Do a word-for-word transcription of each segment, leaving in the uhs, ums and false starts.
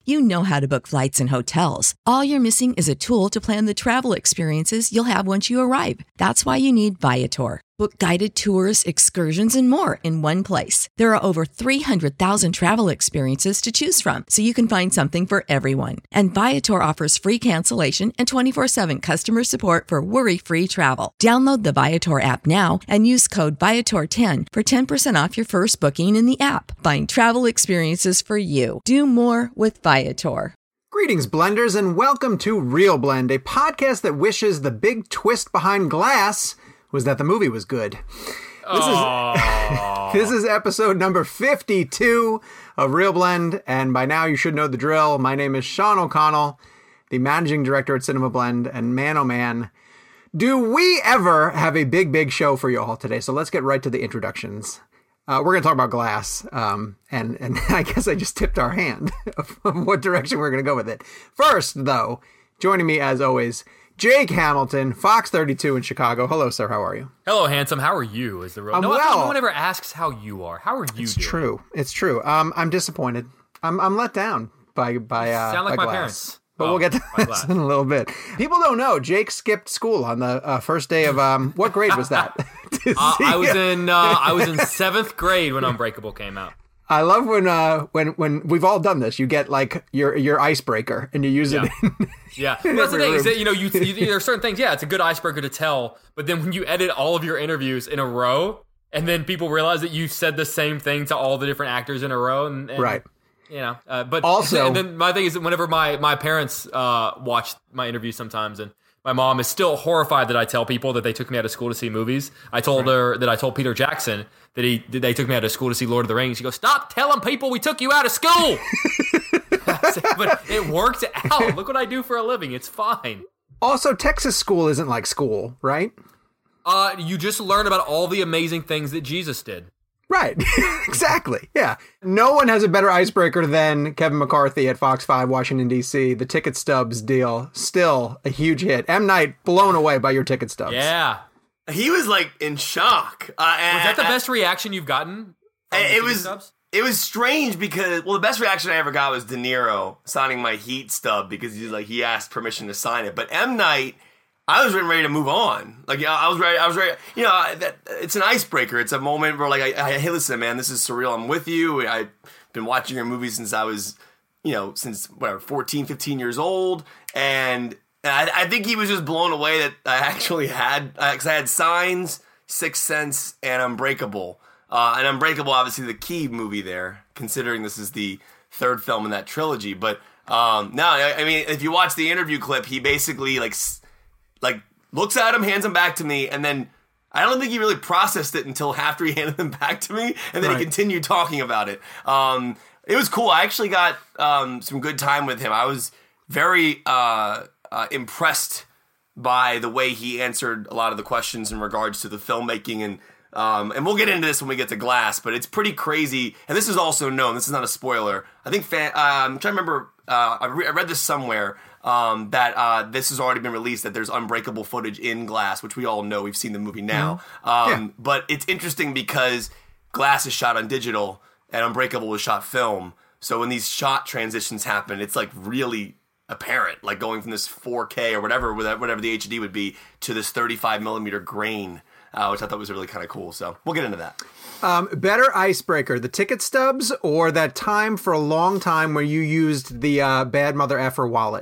You know how to book flights and hotels. All you're missing is a tool to plan the travel experiences you'll have once you arrive. That's why you need Viator. Book guided tours, excursions, and more in one place. There are over three hundred thousand travel experiences to choose from, so you can find something for everyone. And Viator offers free cancellation and twenty-four seven customer support for worry-free travel. Download the Viator app now and use code Viator ten for ten percent off your first booking in the app. Find travel experiences for you. Do more with Viator. Greetings, blenders, and welcome to Real Blend, a podcast that wishes the big twist behind Glass was that the movie was good. This is, this is episode number fifty-two of Real Blend, and by now you should know the drill. My name is Sean O'Connell, the managing director at Cinema Blend, and man, oh man, do we ever have a big, big show for you all today. So let's get right to the introductions. Uh, we're going to talk about Glass, um, and, and I guess I just tipped our hand of what direction we're going to go with it. First, though, joining me as always, Jake Hamilton, Fox thirty-two in Chicago. Hello, sir. How are you? Hello, handsome. How are you? Is the real? Um, no, well, no one ever asks how you are. How are you it's doing? It's true. It's true. Um, I'm disappointed. I'm I'm let down by by. Uh, Sound like by my Glass. parents. But oh, we'll get to this in a little bit. People don't know Jake skipped school on the uh, first day of um. What grade was that? uh, I was in uh, I was in seventh grade when Unbreakable came out. I love when uh when when we've all done this. You get like your your icebreaker and you use yeah. it. In, yeah, in well, that's the thing. room. Is that, you know, you, you there are certain things. Yeah, it's a good icebreaker to tell. But then when you edit all of your interviews in a row, and then people realize that you said the same thing to all the different actors in a row, and, and right. You know, uh, but also, and then my thing is that whenever my my parents uh watch my interviews sometimes, and my mom is still horrified that I tell people that they took me out of school to see movies. I told right. her that I told Peter Jackson that he that they took me out of school to see Lord of the Rings. She goes, "Stop telling people we took you out of school." But it worked out. Look what I do for a living. It's fine. Also, Texas school isn't like school, right? Uh, you just learn about all the amazing things that Jesus did. Right. Exactly. Yeah. No one has a better icebreaker than Kevin McCarthy at Fox five, Washington, D C. The ticket stubs deal, still a huge hit. M. Night, blown away by your ticket stubs. Yeah. He was like in shock. Uh, and was that the I, best reaction you've gotten? It was. Stubs? It was strange because, well, the best reaction I ever got was De Niro signing my Heat stub because he's like he asked permission to sign it. But M. Night, I was ready to move on. Like, yeah, I was ready. I was ready. You know, that, it's an icebreaker. It's a moment where, like, I, I, hey, listen, man, this is surreal. I'm with you. I've been watching your movies since I was, you know, since whatever, fourteen, fifteen years old. And I, I think he was just blown away that I actually had, because I had Signs, Sixth Sense, and Unbreakable. Uh, and Unbreakable, obviously, the key movie there, considering this is the third film in that trilogy. But um, no, I, I mean, if you watch the interview clip, he basically, like, like looks at him, hands him back to me, and then I don't think he really processed it until after he handed them back to me, and then right. he continued talking about it. Um, it was cool. I actually got um, some good time with him. I was very uh, uh, impressed by the way he answered a lot of the questions in regards to the filmmaking, and um, and we'll get into this when we get to Glass, but it's pretty crazy. And this is also known. This is not a spoiler. I think fan, uh, I'm trying to remember. Uh, I, re- I read this somewhere. Um, that uh, this has already been released, that there's Unbreakable footage in Glass, which we all know. We've seen the movie now. Mm-hmm. Um, yeah. But it's interesting because Glass is shot on digital and Unbreakable was shot film. So when these shot transitions happen, it's like really apparent, like going from this four K or whatever, whatever the H D would be, to this thirty-five millimeter grain, uh, which I thought was really kind of cool. So we'll get into that. Um, better icebreaker, the ticket stubs or that time for a long time where you used the uh, Bad Mother Effer wallet?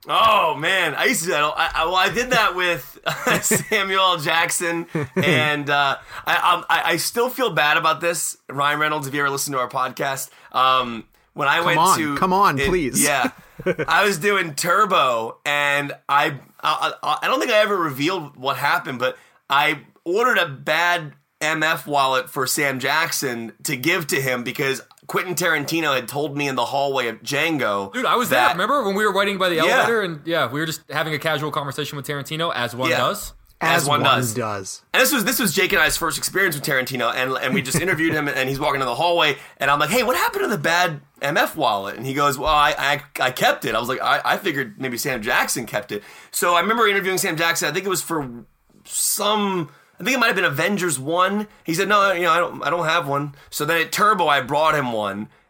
Oh man, I used to do that. I, I, well, I did that with uh, Samuel L. Jackson, and uh, I, I I still feel bad about this. Ryan Reynolds, if you ever listen to our podcast, um, when I come went on, to come on, it, please, yeah, I was doing Turbo, and I, I I don't think I ever revealed what happened, but I ordered a bad M F wallet for Sam Jackson to give to him because Quentin Tarantino had told me in the hallway of Django. Dude, I was that, there. Remember when we were waiting by the elevator yeah. and yeah, we were just having a casual conversation with Tarantino, as one yeah. does. As, as one, one does. does. And this was this was Jake and I's first experience with Tarantino, and and we just interviewed him, and he's walking in the hallway, and I'm like, hey, what happened to the bad M F wallet? And he goes, well, I I, I kept it. I was like, I, I figured maybe Sam Jackson kept it. So I remember interviewing Sam Jackson. I think it was for some. I think it might have been Avengers one. He said, no, you know, I don't I don't have one. So then at Turbo, I brought him one.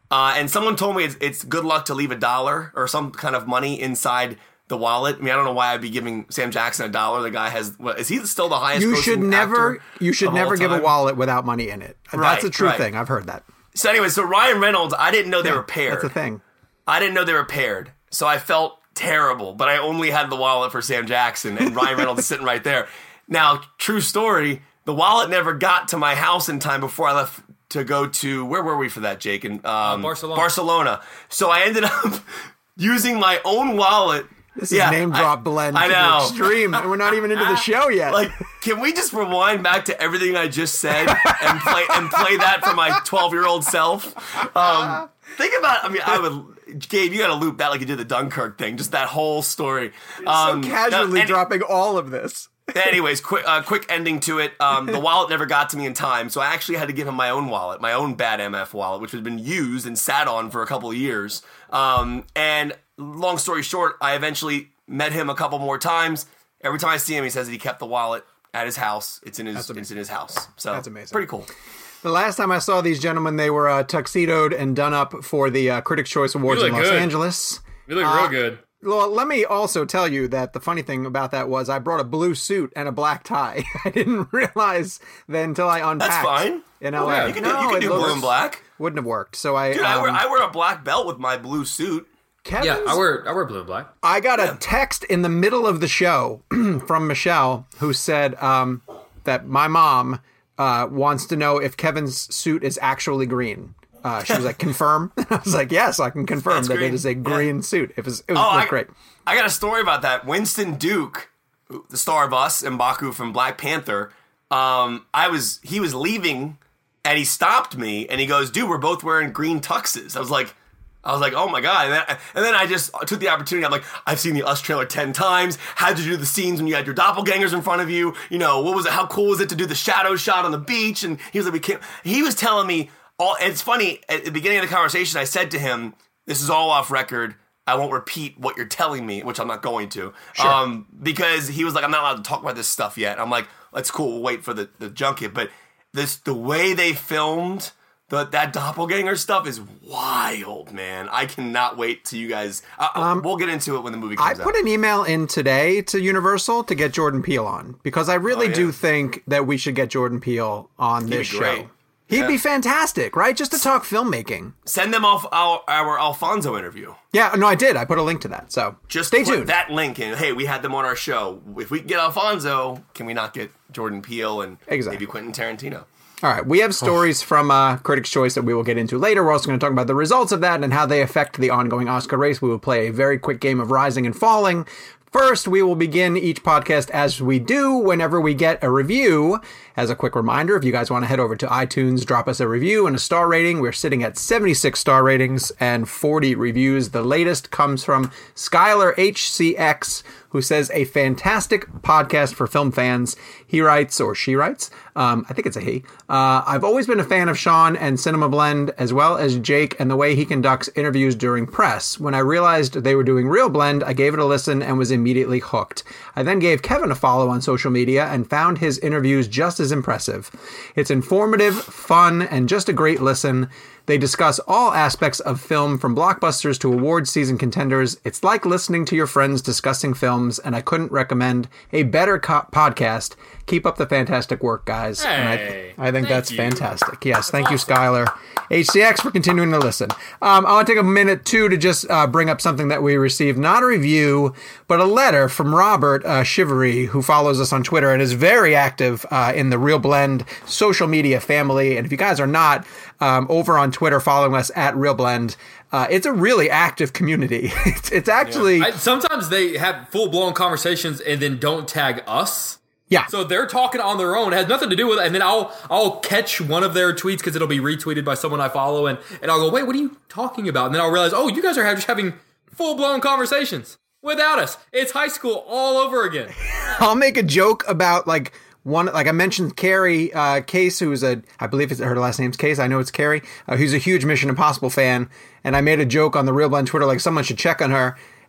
Uh, and someone told me it's, it's good luck to leave a dollar or some kind of money inside the wallet. I mean, I don't know why I'd be giving Sam Jackson a dollar. The guy has, what, is he still the highest? You should never, you should never give a wallet without money in it. Right, that's a true right. thing. I've heard that. So anyway, so Ryan Reynolds, I didn't know they yeah, were paired. That's a thing. I didn't know they were paired. So I felt terrible, but I only had the wallet for Sam Jackson, and Ryan Reynolds is sitting right there. Now, true story, the wallet never got to my house in time before I left to go to, where were we for that, Jake? In, um, uh, Barcelona. Barcelona. So I ended up using my own wallet. This yeah, is name drop I, blend I to know. the extreme, and we're not even into the show yet. Like, can we just rewind back to everything I just said and play and play that for my twelve-year-old self? Um, think about, I mean, I would, Gabe, you got to loop that like you did the Dunkirk thing, just that whole story. Um, so casually no, dropping all of this. Anyways, quick, uh, quick ending to it. Um, the wallet never got to me in time, so I actually had to give him my own wallet, my own bad M F wallet, which had been used and sat on for a couple of years. Um, and long story short, I eventually met him a couple more times. Every time I see him, he says that he kept the wallet at his house. It's in his, it's in his house. So that's amazing. Pretty cool. The last time I saw these gentlemen, they were uh, tuxedoed and done up for the uh, Critics' Choice Awards in Los good. Angeles. You look uh, real good. Well, let me also tell you that the funny thing about that was I brought a blue suit and a black tie. I didn't realize then until I unpacked. That's fine. In L A. Yeah, you can do, no, you can do blue and black. Wouldn't have worked. So I, Dude, um, I, wear, I wear a black belt with my blue suit. Kevin's, yeah, I wear I wear blue and black. I got a text in the middle of the show from Michelle who said um, that my mom uh, wants to know if Kevin's suit is actually green. Uh, she was like, confirm? I was like, yes, I can confirm That's that green. it is a green yeah. suit. It was, it was oh, I, great. I got a story about that. Winston Duke, the star of Us, and M'Baku from Black Panther, um, I was he was leaving, and he stopped me, and he goes, dude, we're both wearing green tuxes. I was like, I was like, oh my God. And then, and then I just took the opportunity. I'm like, I've seen the Us trailer ten times. How'd you do the scenes when you had your doppelgangers in front of you? You know, what was it? How cool was it to do the shadow shot on the beach? And he was like, we can't. He was telling me, all. It's funny, at the beginning of the conversation, I said to him, this is all off record. I won't repeat what you're telling me, which I'm not going to. Sure. Um, because he was like, I'm not allowed to talk about this stuff yet. I'm like, that's cool. We'll wait for the, the junket. But this, the way they filmed the, that doppelganger stuff is wild, man. I cannot wait till you guys. Uh, um, we'll get into it when the movie comes I out. put an email in today to Universal to get Jordan Peele on because I really oh, yeah. do think that we should get Jordan Peele on He'd this be great. show. He'd yeah. be fantastic, right? Just to talk filmmaking. Send them off our, our Alfonso interview. Yeah, no, I did. I put a link to that. So just stay put tuned. That link in. Hey, we had them on our show. If we can get Alfonso, can we not get Jordan Peele and exactly. maybe Quentin Tarantino? All right, we have stories oh. from uh, Critics' Choice that we will get into later. We're also going to talk about the results of that and how they affect the ongoing Oscar race. We will play a very quick game of Rising and Falling. First, we will begin each podcast as we do whenever we get a review. As a quick reminder, if you guys want to head over to iTunes, drop us a review and a star rating. We're sitting at seventy-six star ratings and forty reviews. The latest comes from Skylar H C X, who says, a fantastic podcast for film fans. He writes, or she writes, um, I think it's a he. Uh, I've always been a fan of Sean and Cinema Blend, as well as Jake and the way he conducts interviews during press. When I realized they were doing Real Blend, I gave it a listen and was immediately hooked. I then gave Kevin a follow on social media and found his interviews just as impressive. It's informative, fun, and just a great listen. They discuss all aspects of film, from blockbusters to award season contenders. It's like listening to your friends discussing films, and I couldn't recommend a better co- podcast. Keep up the fantastic work, guys. Hey, and I, I think that's you. fantastic. Yes, thank you, Skylar H C X, for continuing to listen. Um, I want to take a minute, too, to just uh, bring up something that we received, not a review, but a letter from Robert uh, Shivery, who follows us on Twitter and is very active uh, in the Real Blend social media family. And if you guys are not um, over on Twitter following us at Real Blend, uh, it's a really active community. it's, it's actually... Yeah. I, sometimes they have full-blown conversations and then don't tag us. Yeah. So they're talking on their own. It has nothing to do with it. And then I'll I'll catch one of their tweets because it'll be retweeted by someone I follow. And, and I'll go, wait, what are you talking about? And then I'll realize, oh, you guys are just having full-blown conversations without us. It's high school all over again. I'll make a joke about, like, one, like I mentioned, Carrie uh, Case, who's a, I believe it's, her last name's Case. I know it's Carrie, uh, who's a huge Mission Impossible fan. And I made a joke on the Real Blend Twitter, like, someone should check on her.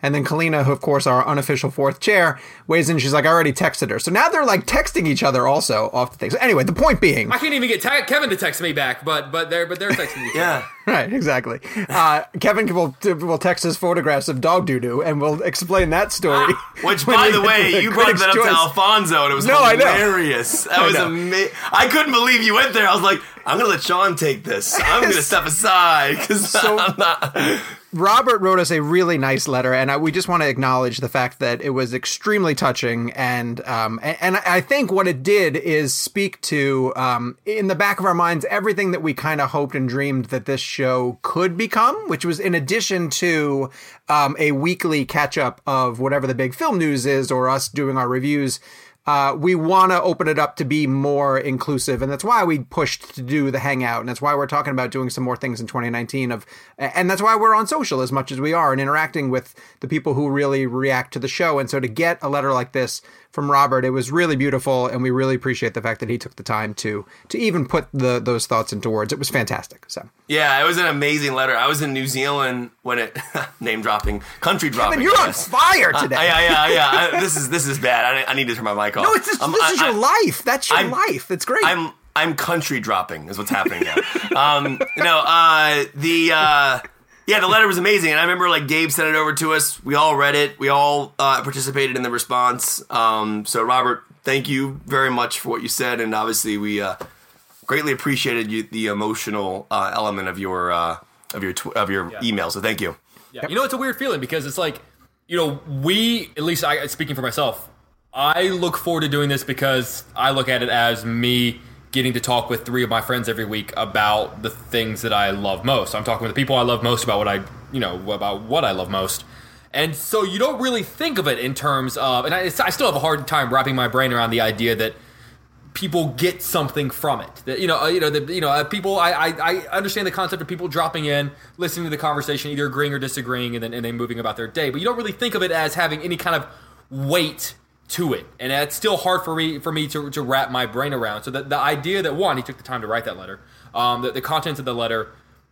And then Kalina, who of course our unofficial fourth chair, weighs in. She's like, I already texted her. So now they're like texting each other also off the thing. So anyway, the point being, I can't even get te- Kevin to text me back, but but they're but they're texting each other. Yeah. right, exactly. Uh, Kevin will will text us photographs of dog doo doo, and we'll explain that story. Which, when by we the get way, to the you brought Critics' that up Choice. to Alfonso, and it was No, I know. hilarious. That I was know. amazing. I couldn't believe you went there. I was like, I'm going to let Sean take this. I'm going to step aside because So- I'm not. Robert wrote us a really nice letter, and I, we just want to acknowledge the fact that it was extremely touching. And um, and, and I think what it did is speak to, um, in the back of our minds, everything that we kind of hoped and dreamed that this show could become, which was in addition to um, a weekly catch up of whatever the big film news is or us doing our reviews. Uh, we want to open it up to be more inclusive, and that's why we pushed to do the Hangout, and that's why we're talking about doing some more things in twenty nineteen. Of, and that's why we're on social as much as we are and interacting with the people who really react to the show. And so to get a letter like this from Robert, it was really beautiful, and we really appreciate the fact that he took the time to to even put the those thoughts into words. It was fantastic. So Yeah, it was an amazing letter. I was in New Zealand when it name dropping, country dropping. Kevin, you're I on guess. fire today. Uh, yeah, yeah, yeah. I, this is this is bad. I, I need to turn my mic off. no, it's just, Um, this I- is your I- life. That's your I'm- life. It's great. I'm I'm country dropping is what's happening now. um, no, uh, the uh, yeah, the letter was amazing, and I remember like Gabe sent it over to us. We all read it. We all uh, participated in the response. Um, so Robert, thank you very much for what you said, and obviously we uh, greatly appreciated you, the emotional uh, element of your uh, of your tw- of your Yeah. email. So thank you. Yeah. You know, it's a weird feeling because it's like, you know, we, at least I, speaking for myself, I look forward to doing this because I look at it as me getting to talk with three of my friends every week about the things that I love most. I'm talking with the people I love most about what I, you know, about what I love most. And so you don't really think of it in terms of, and I, I still have a hard time wrapping my brain around the idea that people get something from it. That, you know, uh, you know, the, you know, uh, people. I, I, I understand the concept of people dropping in, listening to the conversation, either agreeing or disagreeing, and then and then moving about their day. But you don't really think of it as having any kind of weight to it, and it's still hard for me for me to to wrap my brain around. So the the idea that one, he took the time to write that letter, um, the, the contents of the letter,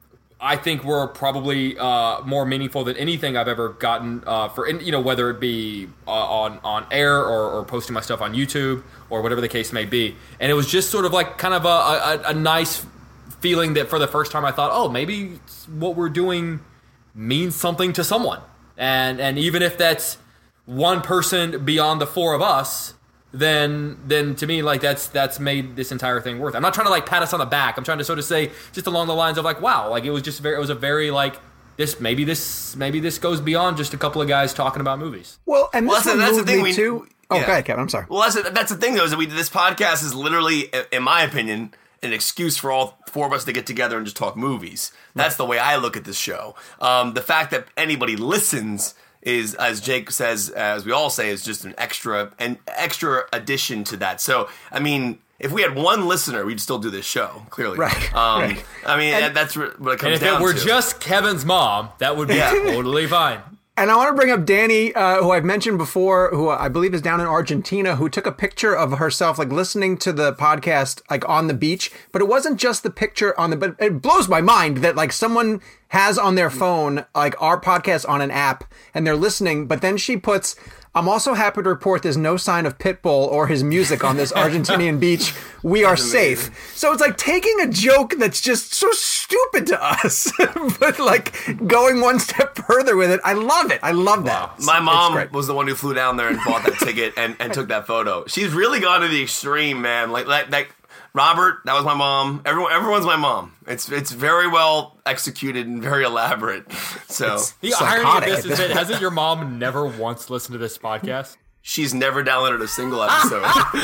I think were probably uh, more meaningful than anything I've ever gotten uh, for, you know, whether it be uh, on on air or, or posting my stuff on YouTube or whatever the case may be. And it was just sort of like kind of a, a, a nice feeling that for the first time I thought, oh, maybe what we're doing means something to someone. And and even if that's one person beyond the four of us, then then to me, like, that's that's made this entire thing worth it. I'm not trying to like pat us on the back. I'm trying to sort of say just along the lines of like, wow, like it was just very, it was a very like this maybe this maybe this goes beyond just a couple of guys talking about movies. well, and Well, this that's, one that's the moved thing. me We, too. Oh, yeah. go ahead, Kevin. I'm sorry. Well, that's the, that's the thing, though, is that we this podcast is literally, in my opinion, an excuse for all four of us to get together and just talk movies. That's the way I look at this show. Um, the fact that anybody listens is, as Jake says, as we all say, is just an extra an extra addition to that. So, I mean, if we had one listener, we'd still do this show. Clearly, Right, Um, right. I mean, that, that's what it comes And if down it were to. just Kevin's mom, that would be Yeah. totally fine. And I want to bring up Danny, uh, who I've mentioned before, who I believe is down in Argentina, who took a picture of herself, like listening to the podcast, like on the beach. But it wasn't just the picture on the, but it blows my mind that like someone has on their phone, like our podcast on an app and they're listening. But then she puts, I'm also happy to report there's no sign of Pitbull or his music on this Argentinian beach. We are safe. So it's like taking a joke that's just so stupid to us, but like going one step further with it. I love it. I love that. Wow. My It's mom great. was the one who flew down there and bought that ticket and, and took that photo. She's really gone to the extreme, man. Like like like Robert, that was my mom. Everyone everyone's my mom. It's it's very well executed and very elaborate. So The irony of Psychotic this at is this that point. hasn't your mom never once listened to this podcast? she's never downloaded a single episode.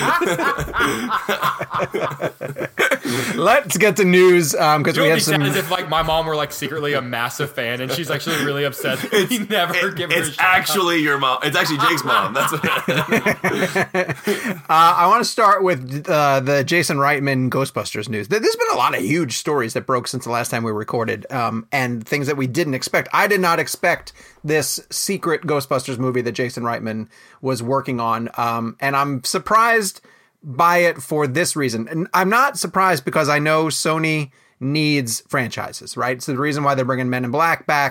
Let's get to news um, because You we know, have it'd be sad some. as if like my mom were like secretly a massive fan, and she's actually really upset that we never It- give her. a it's shout out. actually your mom. It's actually Jake's mom. That's what Uh, I want to start with uh, the Jason Reitman Ghostbusters news. There- There's been a lot of huge stories that broke since the last time we recorded, um, and things that we didn't expect. I did not expect this secret Ghostbusters movie that Jason Reitman was working on, um, and I'm surprised by it for this reason. And I'm not surprised because I know Sony needs franchises, right? So the reason why they're bringing Men in Black back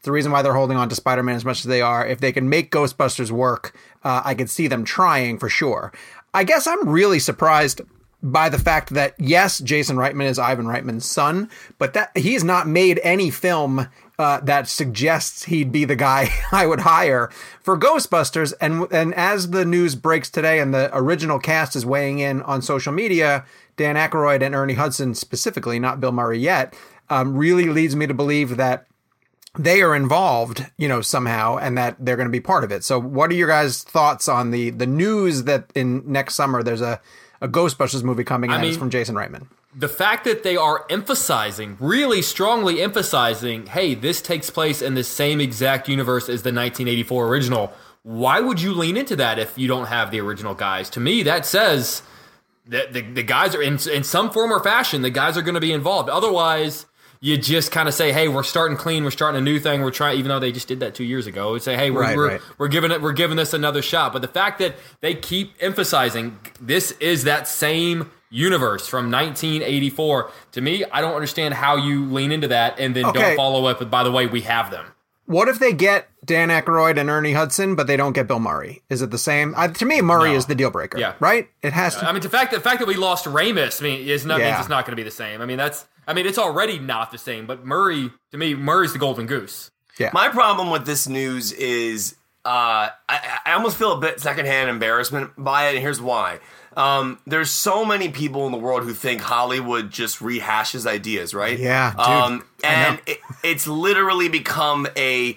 It's the reason why they're holding on to Spider-Man as much as they are. If they can make Ghostbusters work, uh, I could see them trying for sure. I guess I'm really surprised by the fact that, yes, Jason Reitman is Ivan Reitman's son, but that he's not made any film uh, that suggests he'd be the guy I would hire for Ghostbusters. And and as the news breaks today and the original cast is weighing in on social media, Dan Aykroyd and Ernie Hudson specifically, not Bill Murray yet, um, really leads me to believe that they are involved, you know, somehow, and that they're going to be part of it. So what are your guys' thoughts on the the news that in next summer there's a a Ghostbusters movie coming out? I mean, it's from Jason Reitman. The fact that they are emphasizing, really strongly emphasizing, hey, this takes place in the same exact universe as the nineteen eighty-four original. Why would you lean into that if you don't have the original guys? To me, that says that the, the guys are, in, in some form or fashion, the guys are going to be involved. Otherwise, you just kind of say, hey, we're starting clean, we're starting a new thing, we're trying, even though they just did that two years ago, say, hey, we're right, we're, right. we're giving it, we're giving this another shot. But the fact that they keep emphasizing this is that same universe from nineteen eighty-four, to me, I don't understand how you lean into that and then okay. don't follow up with, by the way, we have them. What if they get Dan Aykroyd and Ernie Hudson, but they don't get Bill Murray? Is it the same? I, to me, Murray no. is the deal breaker, yeah. right? It has to. I mean, the fact, the fact that we lost Ramis I mean, is not, yeah. means it's not going to be the same. I mean, that's, I mean, it's already not the same, but Murray, to me, Murray's the golden goose. Yeah. My problem with this news is uh, I, I almost feel a bit secondhand embarrassment by it, and here's why. Um, there's so many people in the world who think Hollywood just rehashes ideas, right? Yeah, dude. Um, and it, it's literally become a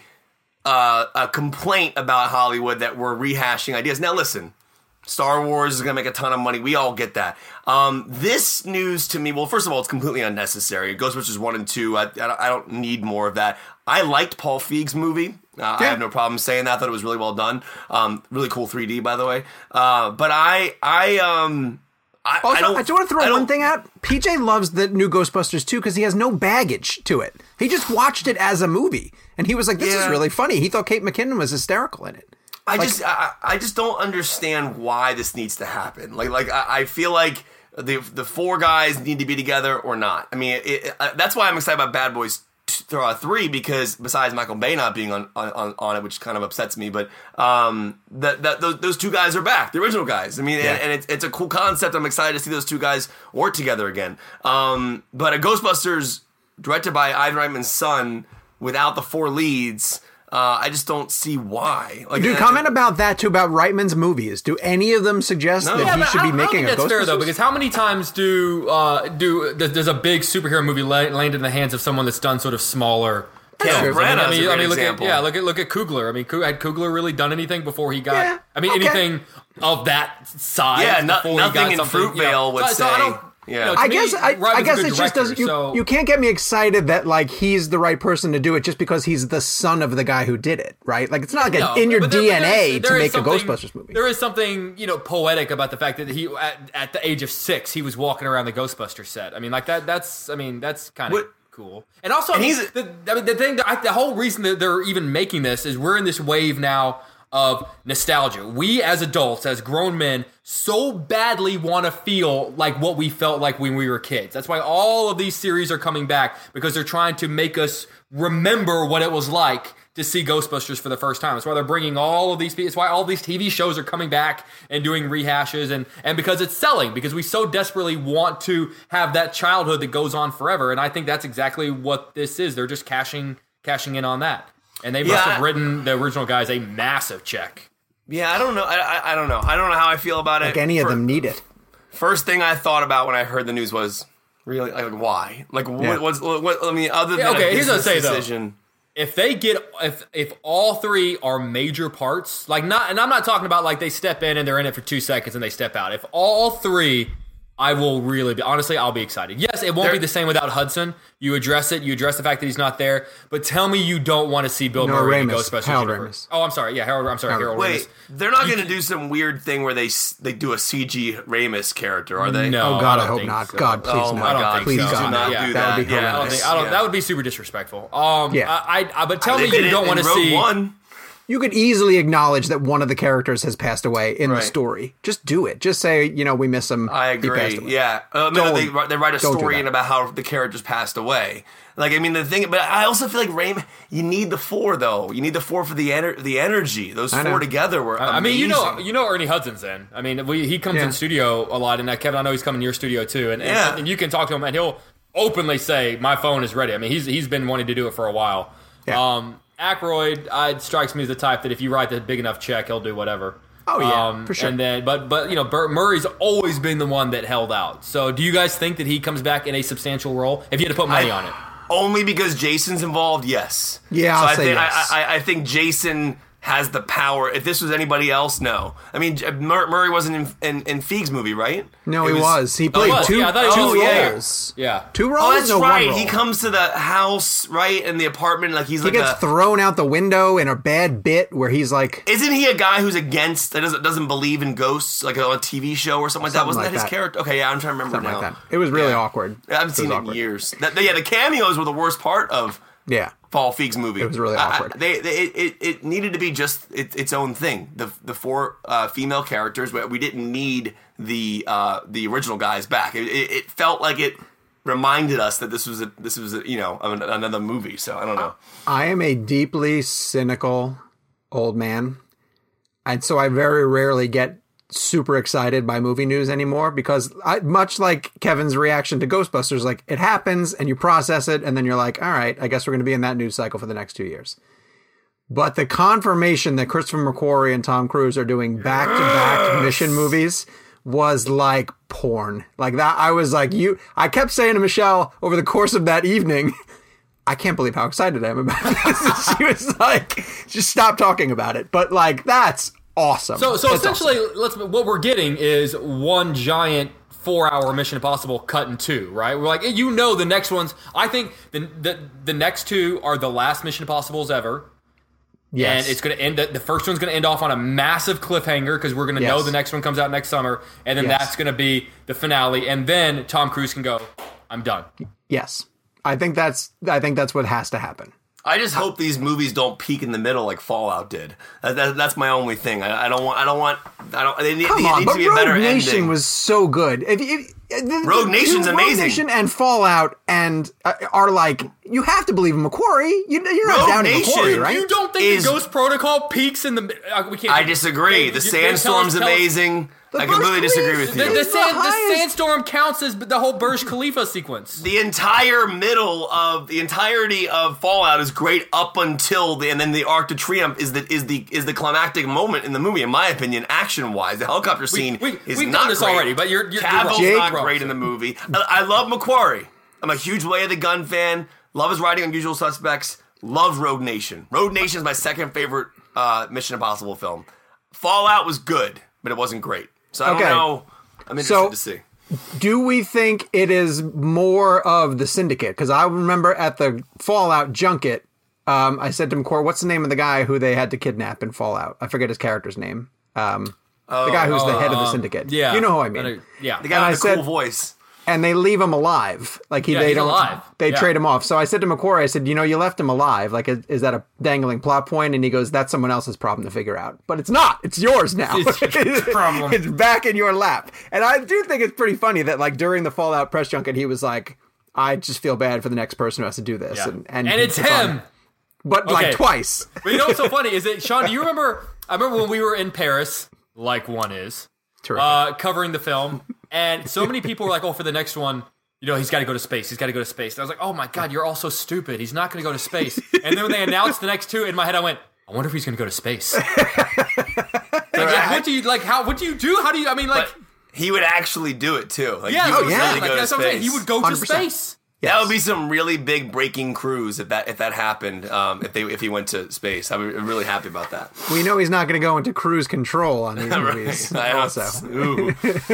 uh, a complaint about Hollywood that we're rehashing ideas. Now, listen. Star Wars is going to make a ton of money. We all get that. Um, this news to me, well, first of all, it's completely unnecessary. Ghostbusters one and two, I, I don't need more of that. I liked Paul Feig's movie. Uh, yeah. I have no problem saying that. I thought it was really well done. Um, really cool three D, by the way. Uh, but I, I, um... I, also, I, don't, I do want to throw one thing out. P J loves the new Ghostbusters too because he has no baggage to it. He just watched it as a movie, and he was like, this yeah. is really funny. He thought Kate McKinnon was hysterical in it. I like, just I, I just don't understand why this needs to happen. Like like I, I feel like the the four guys need to be together or not. I mean, it, it, uh, that's why I'm excited about Bad Boys three because besides Michael Bay not being on on, on it, which kind of upsets me, but um, that that those, those two guys are back, the original guys. I mean, yeah. and, and it's it's a cool concept. I'm excited to see those two guys work together again. Um, but a Ghostbusters directed by Ivan Reitman's son without the four leads. Uh, I just don't see why. Like, Dude, uh, comment about that too, about Reitman's movies. Do any of them suggest no. that yeah, he should be I, making I a think that's Ghostbusters? fair though, because how many times do uh, do does a big superhero movie land in the hands of someone that's done sort of smaller? Kenneth Branagh I mean, is a I great mean, look example. at yeah, look at look at Coogler. I mean, had Coogler really done anything before he got? Yeah, I mean, okay. anything of that size? Yeah, no, before nothing he got in something, Fruitvale you know, would so, say. So I don't, Yeah. You know, to I me, guess I, Ryman's I a guess good it just director, doesn't. You, so. you can't get me excited that like he's the right person to do it just because he's the son of the guy who did it, right? Like it's not like No, in your but there- D but N A there is- there to is make a something- Ghostbusters movie. There is something, you know, poetic about the fact that he at, at the age of six he was walking around the Ghostbusters set. I mean, like that. That's I mean, that's kind of What- cool. And also, And I mean, he's- the, I mean, the thing, that I, the whole reason that they're even making this is we're in this wave now of nostalgia. We as adults, as grown men, so badly want to feel like what we felt like when we were kids. That's why all of these series are coming back, because they're trying to make us remember what it was like to see Ghostbusters for the first time. That's why they're bringing all of these people. It's why all these T V shows are coming back and doing rehashes, and, and because it's selling, because we so desperately want to have that childhood that goes on forever. And I think that's exactly what this is. They're just cashing cashing in on that. And they must Yeah, have written the original guys a massive check. Yeah, I don't know. I, I I don't know. I don't know how I feel about it. Like any of For- them need it. First thing I thought about when I heard the news was really like why? Like Yeah. what, what's what? I mean, other than Yeah, okay, a here's what I'd business say, though. decision. If they get if if all three are major parts, like not, and I'm not talking about like they step in and they're in it for two seconds and they step out. If all three, I will really be honestly, I'll be excited. Yes, it won't They're- be the same without Hudson. You address it, you address the fact that he's not there. But tell me you don't want to see Bill No, Murray in Ramis. Ghostbusters Harold universe. Ramis. Oh, I'm sorry. Yeah, Harold. I'm sorry, Harold, Harold. Ramis. Wait, they're not going to do some weird thing where they s- they do a C G Ramis character, are they? No. Oh God, I I, don't hope think not. so. God, please Oh no. my I don't God, think please so. God, do not no. do That would be that. Yeah, I don't horrendous. think. I don't. Yeah. That would be super disrespectful. Um, Yeah. I, I, I but tell They me did you it don't in want to Rogue see. One. you could easily acknowledge that one of the characters has passed away in Right. the story. Just do it. Just say, you know, we miss him. I He passed agree. away. Yeah, uh, no, Don't- they write- they write a don't do story that. in about how the characters passed away. Like I mean, the thing, but I also feel like Raymond. You need the four though. You need the four for the ener- the energy. Those I four know. together were. I mean, you know, amazing. you know, Ernie Hudson's in. I mean, we, he comes Yeah. in studio a lot, and uh, Kevin, I know he's coming to your studio too, and, and- Yeah. and you can talk to him, and he'll openly say, "My phone is ready." I mean, he's he's been wanting to do it for a while. Yeah. Um, Aykroyd uh, strikes me as the type that if you write the big enough check, he'll do whatever. Oh, yeah, um, for sure. And then, but but you know, Burt Murray's always been the one that held out. So, do you guys think that he comes back in a substantial role if you had to put money I- on it? Only because Jason's involved, yes. Yeah, so I'll I say think, yes. I, I, I think Jason has the power. If this was anybody else, no. I mean, J- Mur- Murray wasn't in, in, in Feig's movie, right? No, It he was. He played was. two, Yeah, I thought he two was. Yeah. roles. Yeah. Two roles? Oh, that's no, one right. role. He comes to the house, right, in the apartment, like he's He like gets a. thrown out the window in a bad bit where he's like, Isn't he a guy who's against that doesn't doesn't believe in ghosts, like on a T V show or something like that? Something Wasn't like that his that. character? Okay, yeah, I'm trying to remember something now. like that. It was really Yeah. awkward. I haven't It seen was it in awkward. years. That, yeah, the cameos were the worst part of Yeah. Paul Feig's movie. It was really I- I- awkward. they, they it, it, it needed to be just it, its own thing. The the four uh, female characters, but we didn't need the uh, the original guys back. It, it, it felt like it reminded us that this was a this was a, you know an, another movie. So I don't know. I am a deeply cynical old man. And so I very rarely get super excited by movie news anymore because I, much like Kevin's reaction to Ghostbusters, like it happens and you process it and then you're like, all right, I guess we're going to be in that news cycle for the next two years. But the confirmation that Christopher McQuarrie and Tom Cruise are doing back-to-back mission movies was like porn. Like that, I was like, you, I kept saying to Michelle over the course of that evening, I can't believe how excited I am about this. She was like, just stop talking about it. But like, that's awesome. So, so That's essentially, awesome. let's what we're getting is one giant four-hour Mission Impossible cut in two, right? We're like, you know, the next ones. I think the the, the next two are the last Mission Impossibles ever. Yes. And it's going to end. The first one's going to end off on a massive cliffhanger because we're going to Yes. know the next one comes out next summer, and then Yes. that's going to be the finale. And then Tom Cruise can go, "I'm done." Yes. I think that's, I think that's what has to happen. I just hope these movies don't peak in the middle like Fallout did. That, that, that's my only thing. I, I don't want. I don't want. I don't. They need, Come it on, needs but to be a Rogue better Nation ending. was so good. If, if, the, Rogue the Nation's two- amazing. Rogue Nation and Fallout and uh, are like, you have to believe in McQuarrie. You, you're not Rogue down in Nation, McQuarrie, right? You don't think Is- the Ghost Protocol peaks in the? Uh, we can't. I disagree. You- The you- tell us- sandstorm's tell us- amazing. The I completely Burj disagree Khalifa- with The, you. the, It's the sand, the highest- sandstorm counts as the whole Burj Khalifa sequence. The entire middle of the entirety of Fallout is great up until the and then the Arc de Triomphe is the is the is the climactic moment in the movie, in my opinion, action wise. The helicopter scene we- is we've not done this great. already, but you're- you're- you're Cavill's wrong. Jake- not wrong, great sir. in the movie. I, I love McQuarrie. I'm a huge Way of the Gun fan. Love his writing on Usual Suspects. Love Rogue Nation. Rogue Nation is my second favorite uh, Mission Impossible film. Fallout was good, but it wasn't great. So I Okay. don't know. I'm interested So- to see. Do we think it is more of the Syndicate? Because I remember at the Fallout junket, um, I said to McCord, what's the name of the guy who they had to kidnap in Fallout? I forget his character's name. Um, the guy who's the head of the um, Syndicate. Yeah, You know who I mean. know- Yeah, The guy And with I the said- cool voice. And they leave him alive. Like he, Yeah, they he's don't, alive. they Yeah. trade him off. So I said to McQuarrie, I said, you know, you left him alive. Like, is, is that a dangling plot point? And he goes, that's someone else's problem to figure out. But it's not. It's yours now. It's your problem. It's back in your lap. And I do think it's pretty funny that, like, during the Fallout press junket, he was like, I just feel bad for the next person who has to do this. Yeah. And, and, and, it's on- him. But, like, Okay. twice. But you know what's so funny is that Sean, do you remember? I remember when we were in Paris, like one is, Terrific. uh, covering the film, and so many people were like, "Oh, for the next one, you know, he's got to go to space. He's got to go to space." And I was like, "Oh my god, you're all so stupid. He's not going to go to space." And then when they announced the next two, in my head, I went, "I wonder if he's going to go to space." like, like, what do you like? How? What do you do? How do you? I mean, like, But he would actually do it too. Like, yeah, he that's would what I'm yeah. saying. really Like, go to that's what I'm saying. space. He would go one hundred to percent. space. That would be some really big breaking cruise if that if that happened. Um, if they if he went to space, I'm really happy about that. We know he's not going to go into cruise control on these movies. I Also. Ooh.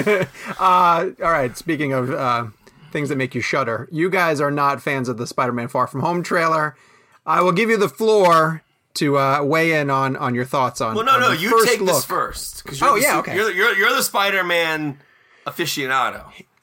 Uh, all right. Speaking of uh, things that make you shudder, you guys are not fans of the Spider-Man Far From Home trailer. I will give you the floor to uh, weigh in on, on your thoughts on. Well, no, on no, the you first take look. this first. 'cause Oh, the, yeah, su- okay. You're, you're, you're the Spider-Man aficionado.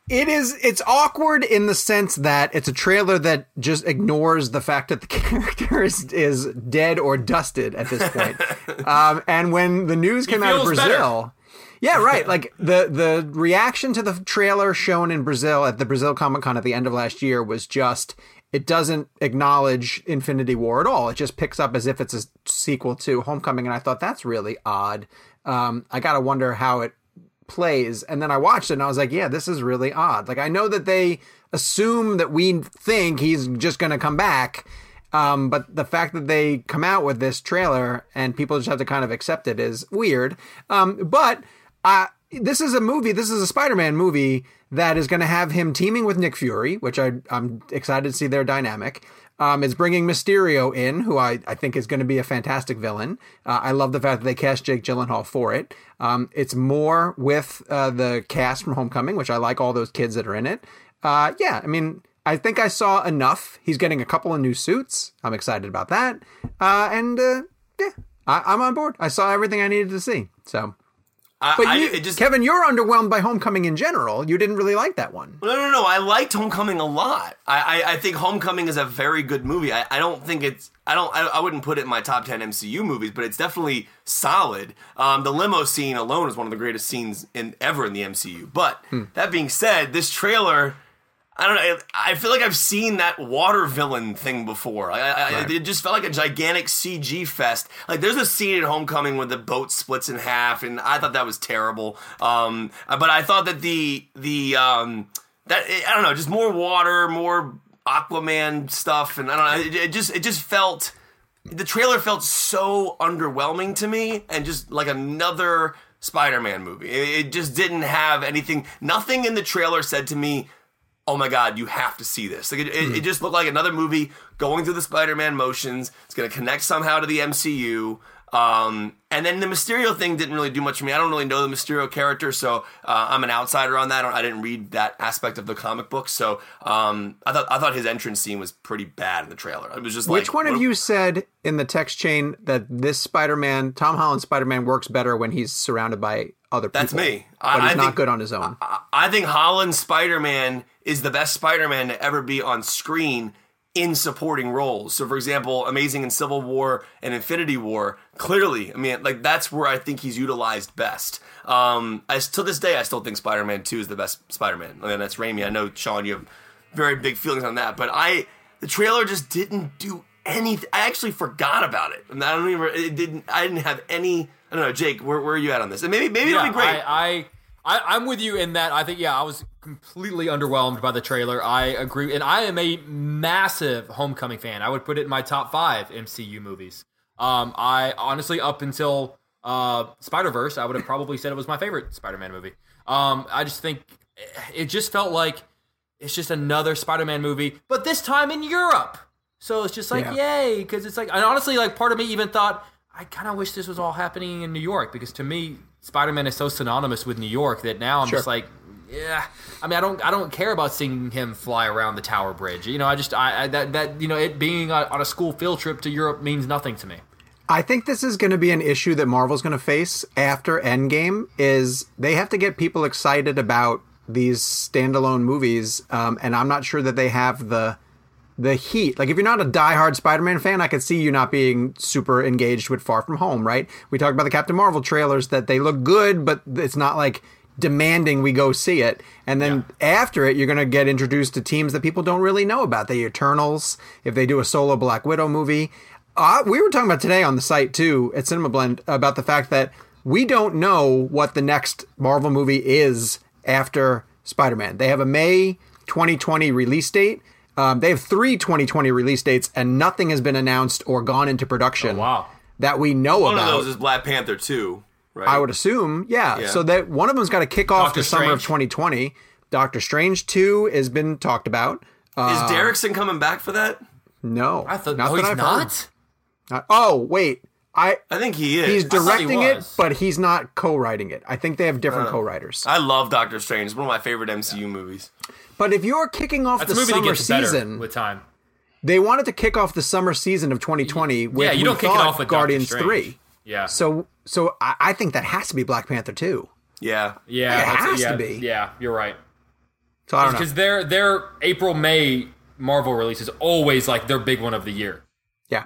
It is. It's awkward in the sense that it's a trailer that just ignores the fact that the character is, is dead or dusted at this point. um, and when the news came out of Brazil, better. yeah, right. Like the the reaction to the trailer shown in Brazil at the Brazil Comic Con at the end of last year was just. It doesn't acknowledge Infinity War at all. It just picks up as if it's a sequel to Homecoming, and I thought that's really odd. Um, I gotta wonder how it plays. And then I watched it and I was like, yeah, this is really odd. Like, I know that they assume that we think he's just going to come back. Um, but the fact that they come out with this trailer and people just have to kind of accept it is weird. Um, but uh, this is a movie. This is a Spider-Man movie that is going to have him teaming with Nick Fury, which I, I'm excited to see their dynamic. Um, it's bringing Mysterio in, who I, I think is going to be a fantastic villain. Uh, I love the fact that they cast Jake Gyllenhaal for it. Um, it's more with uh, the cast from Homecoming, which I like all those kids that are in it. Uh, yeah, I mean, I think I saw enough. He's getting a couple of new suits. I'm excited about that. Uh, and uh, yeah, I, I'm on board. I saw everything I needed to see. So. I, but you, I, just, Kevin, you're underwhelmed by Homecoming in general. You didn't really like that one. No, no, no. I liked Homecoming a lot. I, I, I think Homecoming is a very good movie. I, I don't think it's. I don't. I, I wouldn't put it in my top ten M C U movies, but it's definitely solid. Um, the limo scene alone is one of the greatest scenes in ever in the M C U. But hmm. that being said, this trailer. I don't know. I feel like I've seen that water villain thing before. I, I, right. It just felt like a gigantic C G fest. Like there's a scene in Homecoming where the boat splits in half, and I thought that was terrible. Um, but I thought that the the um, that I don't know, just more water, more Aquaman stuff, and I don't know. It, it just it just felt the trailer felt so underwhelming to me, and just like another Spider-Man movie. It, it just didn't have anything. Nothing in the trailer said to me, oh my God, you have to see this. Like it, it, it just looked like another movie going through the Spider-Man motions. It's going to connect somehow to the M C U. Um, and then the Mysterio thing didn't really do much for me. I don't really know the Mysterio character, so uh, I'm an outsider on that. I, I didn't read that aspect of the comic book, so um, I thought I thought his entrance scene was pretty bad in the trailer. It was just Which like, one of what, you said in the text chain that this Spider-Man, Tom Holland Spider-Man, works better when he's surrounded by other people? That's me. But I, he's I not think, good on his own. I, I think Holland Spider-Man is the best Spider-Man to ever be on screen in supporting roles. So, for example, Amazing in Civil War and Infinity War, clearly, I mean, like, that's where I think he's utilized best. Um, as to this day, I still think Spider-Man two is the best Spider-Man. I mean, that's Raimi. I know, Sean, you have very big feelings on that, but I, the trailer just didn't do anything. I actually forgot about it. And I don't even, it didn't, I didn't have any, I don't know, Jake, where, where are you at on this? And maybe, maybe yeah, it'll be great. I, I, I, I'm with you in that I think, yeah, I was completely underwhelmed by the trailer. I agree. And I am a massive Homecoming fan. I would put it in my top five M C U movies. Um, I honestly, up until uh, Spider-Verse, I would have probably said it was my favorite Spider-Man movie. Um, I just think it just felt like it's just another Spider-Man movie, but this time in Europe. So it's just like, yeah. yay, because it's like, and honestly, like part of me even thought, I kind of wish this was all happening in New York, because to me, Spider-Man is so synonymous with New York that now I'm sure. just like, yeah. I mean, I don't, I don't care about seeing him fly around the Tower Bridge. You know, I just, I, I that, that, you know, it being on a school field trip to Europe means nothing to me. I think this is going to be an issue that Marvel's going to face after Endgame. Is they have to get people excited about these standalone movies, um, and I'm not sure that they have the the heat. Like, if you're not a diehard Spider-Man fan, I could see you not being super engaged with Far From Home, right? We talked about the Captain Marvel trailers, that they look good, but it's not like demanding we go see it. And then yeah. after it, you're going to get introduced to teams that people don't really know about. The Eternals, if they do a solo Black Widow movie. Uh, we were talking about today on the site, too, at Cinema Blend, about the fact that we don't know what the next Marvel movie is after Spider-Man. They have a May twenty twenty release date. Um, they have three twenty twenty release dates, and nothing has been announced or gone into production oh, wow. that we know one about. One of those is Black Panther two, right? I would assume, yeah. yeah. So that one of them's got to kick off Doctor the summer Strange. of twenty twenty. Doctor Strange two has been talked about. Uh, is Derrickson coming back for that? No. I thought, not no, that he's I've not? Heard. Oh, wait. I I think he is. He's directing he it, was. but he's not co-writing it. I think they have different uh, co-writers. I love Doctor Strange. It's one of my favorite M C U yeah. movies. But if you're kicking off That's the a movie summer that gets better season with time. They wanted to kick off the summer season of twenty twenty with yeah, you don't kick it off with Guardians Doctor three. Yeah. So so I, I think that has to be Black Panther two. Yeah. Yeah. It has yeah, to be. Yeah, you're right. So I don't know. Because their their April May Marvel release is always like their big one of the year. Yeah,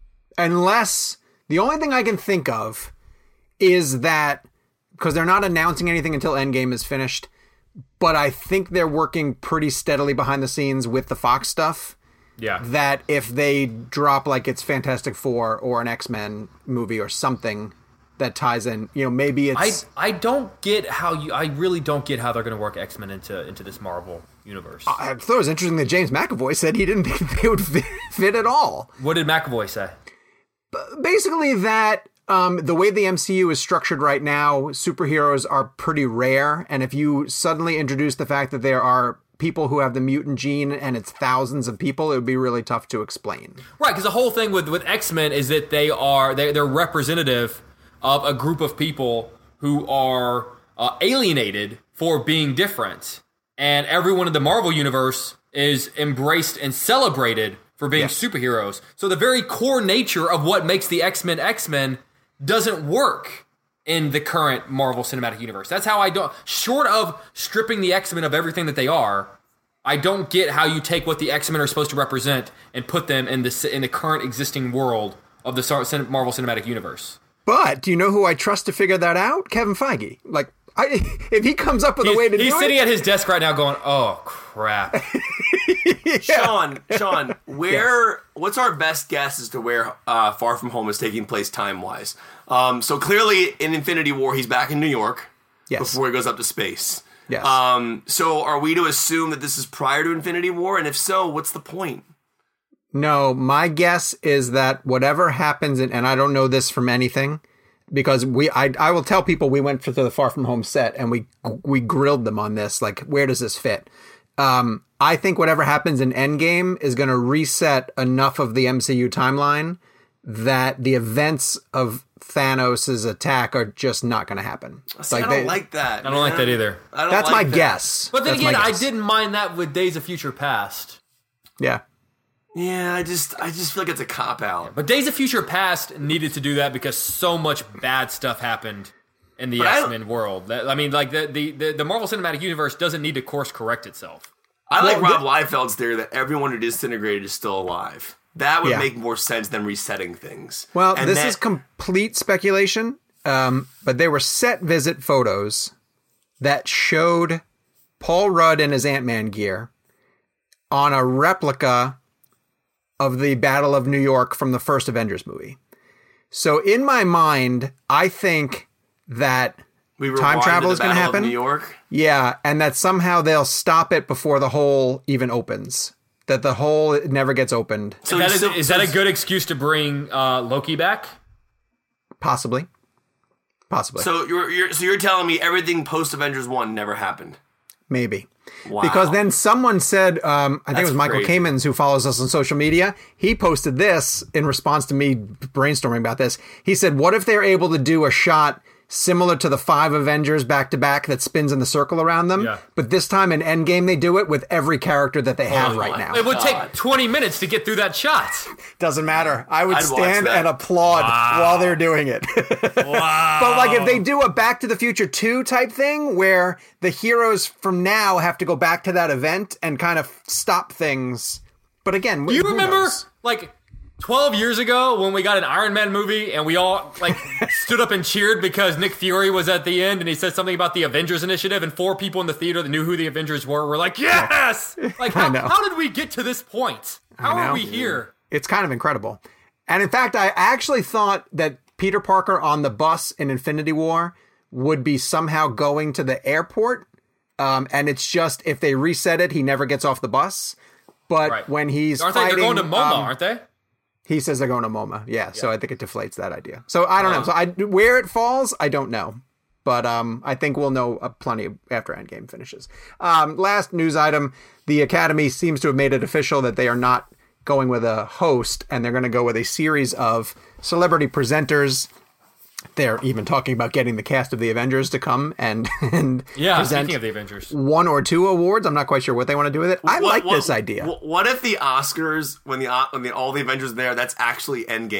unless the only thing I can think of is that because they're not announcing anything until Endgame is finished, but I think they're working pretty steadily behind the scenes with the Fox stuff. Yeah. That if they drop like it's Fantastic Four or an X-Men movie or something that ties in, you know, maybe it's... I I don't get how you... I really don't get how they're going to work X-Men into into this Marvel universe. I thought it was interesting that James McAvoy said he didn't think they would fit, fit at all. What did McAvoy say? Basically that um, the way the M C U is structured right now, superheroes are pretty rare, and if you suddenly introduce the fact that there are people who have the mutant gene and it's thousands of people, it would be really tough to explain. Right, because the whole thing with, with X-Men is that they are they, they're representative of a group of people who are uh, alienated for being different, and everyone in the Marvel universe is embraced and celebrated for being yes. superheroes. So the very core nature of what makes the X-Men X-Men doesn't work in the current Marvel Cinematic Universe. That's how I don't... Short of stripping the X-Men of everything that they are, I don't get how you take what the X-Men are supposed to represent and put them in the in the current existing world of the Marvel Cinematic Universe. But do you know who I trust to figure that out? Kevin Feige. Like, I, if he comes up with he's, a way to do it... He's sitting at his desk right now going, oh, crap. yeah. Sean, Sean, where... Yes. What's our best guess as to where uh, Far From Home is taking place time-wise? Um, so clearly in Infinity War, he's back in New York yes. before he goes up to space. Yes. Um, so are we to assume that this is prior to Infinity War? And if so, what's the point? No, my guess is that whatever happens, in, and I don't know this from anything, because we, I, I will tell people we went to the Far From Home set and we we grilled them on this, like, where does this fit? Um, I think whatever happens in Endgame is going to reset enough of the M C U timeline that the events of Thanos' attack are just not going to happen. See, like I don't they, like that. I don't man. like that either. I don't That's like my that. guess. But then That's again, I didn't mind that with Days of Future Past. Yeah. Yeah, I just I just feel like it's a cop-out. But Days of Future Past needed to do that because so much bad stuff happened in the but X-Men world. I mean, like, the, the, the, the Marvel Cinematic Universe doesn't need to course-correct itself. I like well, Rob Liefeld's theory that everyone who disintegrated is still alive. That would yeah. make more sense than resetting things. Well, and this that, is complete speculation, um, but there were set visit photos that showed Paul Rudd in his Ant-Man gear on a replica of the Battle of New York from the first Avengers movie. So in my mind, I think that we time travel is going to happen. New York? Yeah, and that somehow they'll stop it before the hole even opens. That the hole never gets opened. So that is, so, is that a good excuse to bring uh, Loki back? Possibly. Possibly. So you're, you're so you're telling me everything post Avengers one never happened? Maybe. Wow. Because then someone said, um, I think That's it was Michael crazy. Kamens who follows us on social media. He posted this in response to me brainstorming about this. He said, what if they're able to do a shot similar to the five Avengers back to back that spins in the circle around them? Yeah. But this time in Endgame, they do it with every character that they have Oh right my now. It would God. take twenty minutes to get through that shot. Doesn't matter. I would I'd watch stand that. and applaud Wow. while they're doing it. Wow. But like if they do a Back to the Future two type thing where the heroes from now have to go back to that event and kind of stop things. But again, Do you who remember, knows? like, twelve years ago when we got an Iron Man movie and we all, like, stood up and cheered because Nick Fury was at the end and he said something about the Avengers Initiative and four people in the theater that knew who the Avengers were were like, yes! Like, how, know. how did we get to this point? How I are know. we here? It's kind of incredible. And in fact, I actually thought that Peter Parker on the bus in Infinity War would be somehow going to the airport. Um, and it's just, if they reset it, he never gets off the bus. But Right. when he's Aren't fighting... they? They're going to MoMA, um, aren't they? He says they're going to MoMA. Yeah, so I think it deflates that idea. So I don't know. So I, where it falls, I don't know. But um, I think we'll know uh, plenty after Endgame finishes. Um, last news item. The Academy seems to have made it official that they are not going with a host, and they're going to go with a series of celebrity presenters. They're even talking about getting the cast of the Avengers to come and, and Yeah, present speaking of the Avengers. one or two awards. I'm not quite sure what they want to do with it. I What- like what- this idea. What, what if the Oscars, when the when the, all the Avengers are there, that's actually Endgame?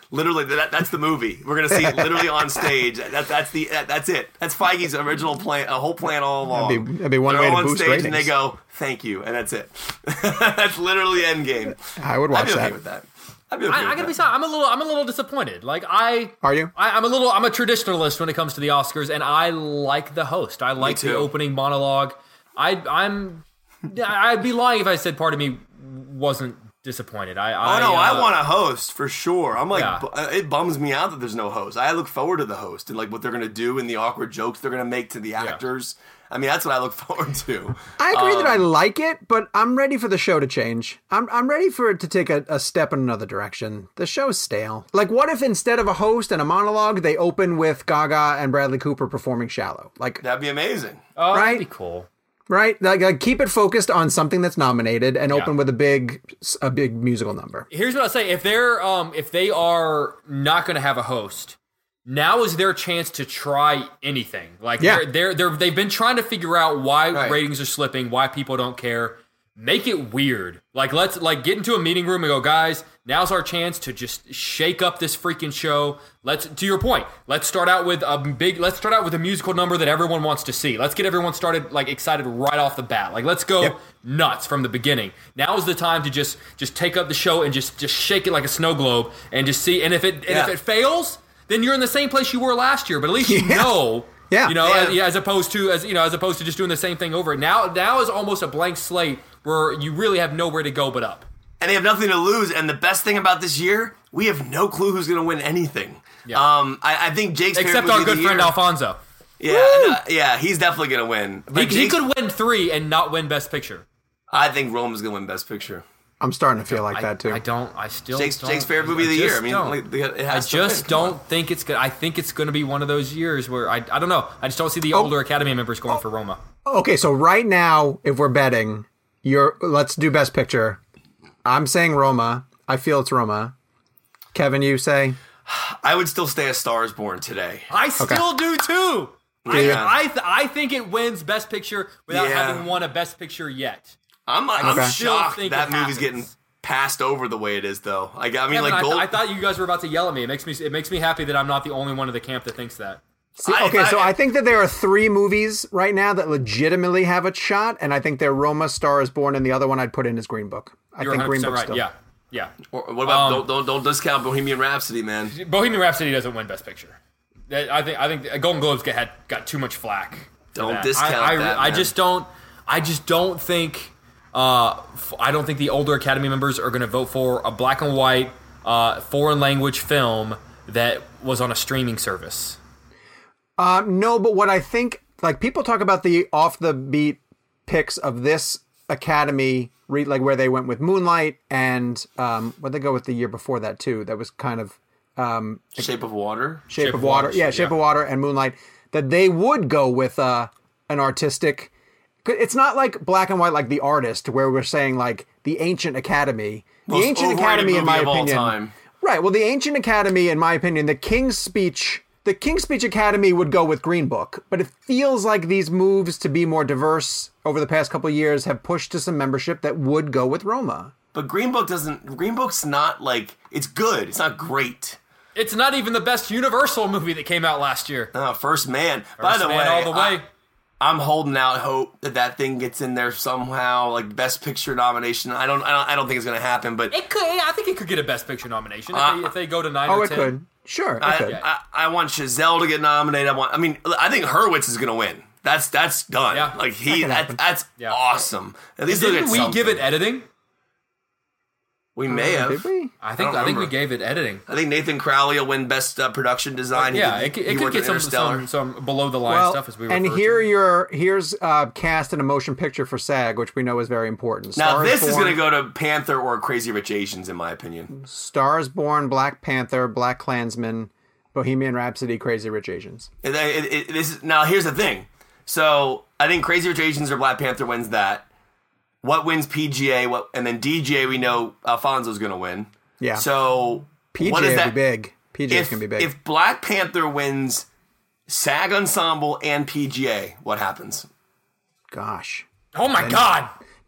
Literally, that, that's the movie. We're gonna see it literally on stage. That, that's the that, that's it. That's Feige's original plan, a whole plan all along. That'd be, that'd be one They're way to on boost stage ratings. and they go, "Thank you," and that's it. That's literally Endgame. I would watch I'd be okay that. with that. I'd be okay I, with I gotta that. be sorry. I'm a little. I'm a little disappointed. Like I Are you? I, I'm a little. I'm a traditionalist when it comes to the Oscars, and I like the host. I like the too. opening monologue. I, I'm. I'd be lying if I said part of me wasn't disappointed. I. Oh I, no, uh, I want a host for sure. I'm like, Yeah. bu- it bums me out that there's no host. I look forward to the host and like what they're gonna do and the awkward jokes they're gonna make to the actors. I mean, that's what I look forward to. I agree Um, that I like it, but I'm ready for the show to change. I'm I'm ready for it to take a, a step in another direction. The show's stale. Like, what if instead of a host and a monologue, they open with Gaga and Bradley Cooper performing "Shallow"? Like, That'd be amazing. Oh, right? that'd be cool. right? Like, like, keep it focused on something that's nominated and open Yeah. with a big a big musical number. Here's what I'll say: if they're um, if they are not going to have a host, now is their chance to try anything. Like Yeah. they're, they're they're they've been trying to figure out why Right. ratings are slipping, why people don't care. Make it weird. Like let's like get into a meeting room and go, guys. Now's our chance to just shake up this freaking show. Let's to your point. Let's start out with a big. Let's start out with a musical number that everyone wants to see. Let's get everyone started like excited right off the bat. Like let's go Yep. nuts from the beginning. Now is the time to just just take up the show and just just shake it like a snow globe and just see. And if it and Yeah. if it fails, then you're in the same place you were last year. But at least you Yeah. know. Yeah. You know, Yeah. As, yeah, as opposed to as you know, as opposed to just doing the same thing over. Now, now is almost a blank slate where you really have nowhere to go but up. And they have nothing to lose. And the best thing about this year, we have no clue who's going to win anything. Yeah. Um, I, I think Jake's Except favorite our movie good of the friend year- Alfonso. Yeah, uh, yeah, he's definitely going to win. He, But he Jake's- could win three and not win Best Picture. I think Rome's going to win Best Picture. I'm starting to feel like I, that too. I don't. I still. Jake's, don't, Jake's favorite I- movie of the I year. just I mean, don't. like, it I has to just win. Come on. don't think it's good. I think it's going to be one of those years where I. I don't know. I just don't see the older Academy members going for Roma. Okay, so right now, if we're betting, you're let's do Best Picture. I'm saying Roma. I feel it's Roma. Kevin, you say? I would still stay a Star is Born today. I still do too. I, Yeah. I, th- I think it wins Best Picture without Yeah. having won a Best Picture yet. I'm, I'm Okay. shocked Still think that it movie's happens. getting passed over the way it is, though. Like, I mean, Kevin, like, I, th- Gold- I thought you guys were about to yell at me. It makes me it makes me happy that I'm not the only one of the camp that thinks that. See, I- okay, I- so I think that there are three movies right now that legitimately have a shot, and I think they're Roma, Star is Born, and the other one I'd put in is Green Book. I You're think one hundred Green percent Book right. still. Yeah, yeah. Or what about Um, don't, don't don't discount Bohemian Rhapsody, man. Bohemian Rhapsody doesn't win Best Picture. I think I think Golden Globes get, had got too much flack. for Don't that. discount I, I, that, I man. just don't. I just don't think. Uh, f- I don't think the older Academy members are going to vote for a black and white uh, foreign language film that was on a streaming service. Uh, no, but what I think, like, people talk about the off the beat picks of this Academy, re- like where they went with Moonlight and um, what they go with the year before that too. That was kind of um, Shape of Water. Shape, of Water. Yeah, Shape yeah. of Water and Moonlight. That they would go with uh, an artistic. It's not like black and white like The Artist, where we're saying like the Ancient Academy. The Most Ancient overrated Academy, in movie my of all opinion, time. right? Well, the Ancient Academy, in my opinion, the King's Speech, the King's Speech Academy would go with Green Book, but it feels like these moves to be more diverse over the past couple of years have pushed to some membership that would go with Roma. But Green Book doesn't. Green Book's not like it's good. It's not great. It's not even the best Universal movie that came out last year. Uh, First Man. By First the Man way, all the way. I, I'm holding out hope that that thing gets in there somehow, like Best Picture nomination. I don't. I don't, I don't think it's going to happen, but It could. I think it could get a Best Picture nomination if, Uh, they, if they go to nine Oh, or it ten. could. Sure, it I, could. I, I want Chazelle to get nominated. I want. I mean, I think Hurwitz is going to win. That's that's done. Yeah. Like he, That that can happen. that's Yeah. awesome. At least they'll Didn't get we something. give it editing? We may have. Did we? I think don't I, think we remember. gave it editing. I think Nathan Crowley will win Best uh, Production Design. He Yeah, did- it, could- he it could worked get on some, Interstellar. some some below the line Well, stuff as we and refer here to. you're here's uh, cast in a motion picture for SAG, which we know is very important. Now Star this is Born, going to go to Panther or Crazy Rich Asians, in my opinion. Stars Born, Black Panther, Black Klansman, Bohemian Rhapsody, Crazy Rich Asians. It, it, it, this is, now here's the thing. So I think Crazy Rich Asians or Black Panther wins that. What wins P G A? What and then D J? We know Alfonso's going to win. Yeah. So P J what is would that? be big. P J is If, going to be big. if Black Panther wins SAG Ensemble and P G A, what happens? Gosh. Oh my god!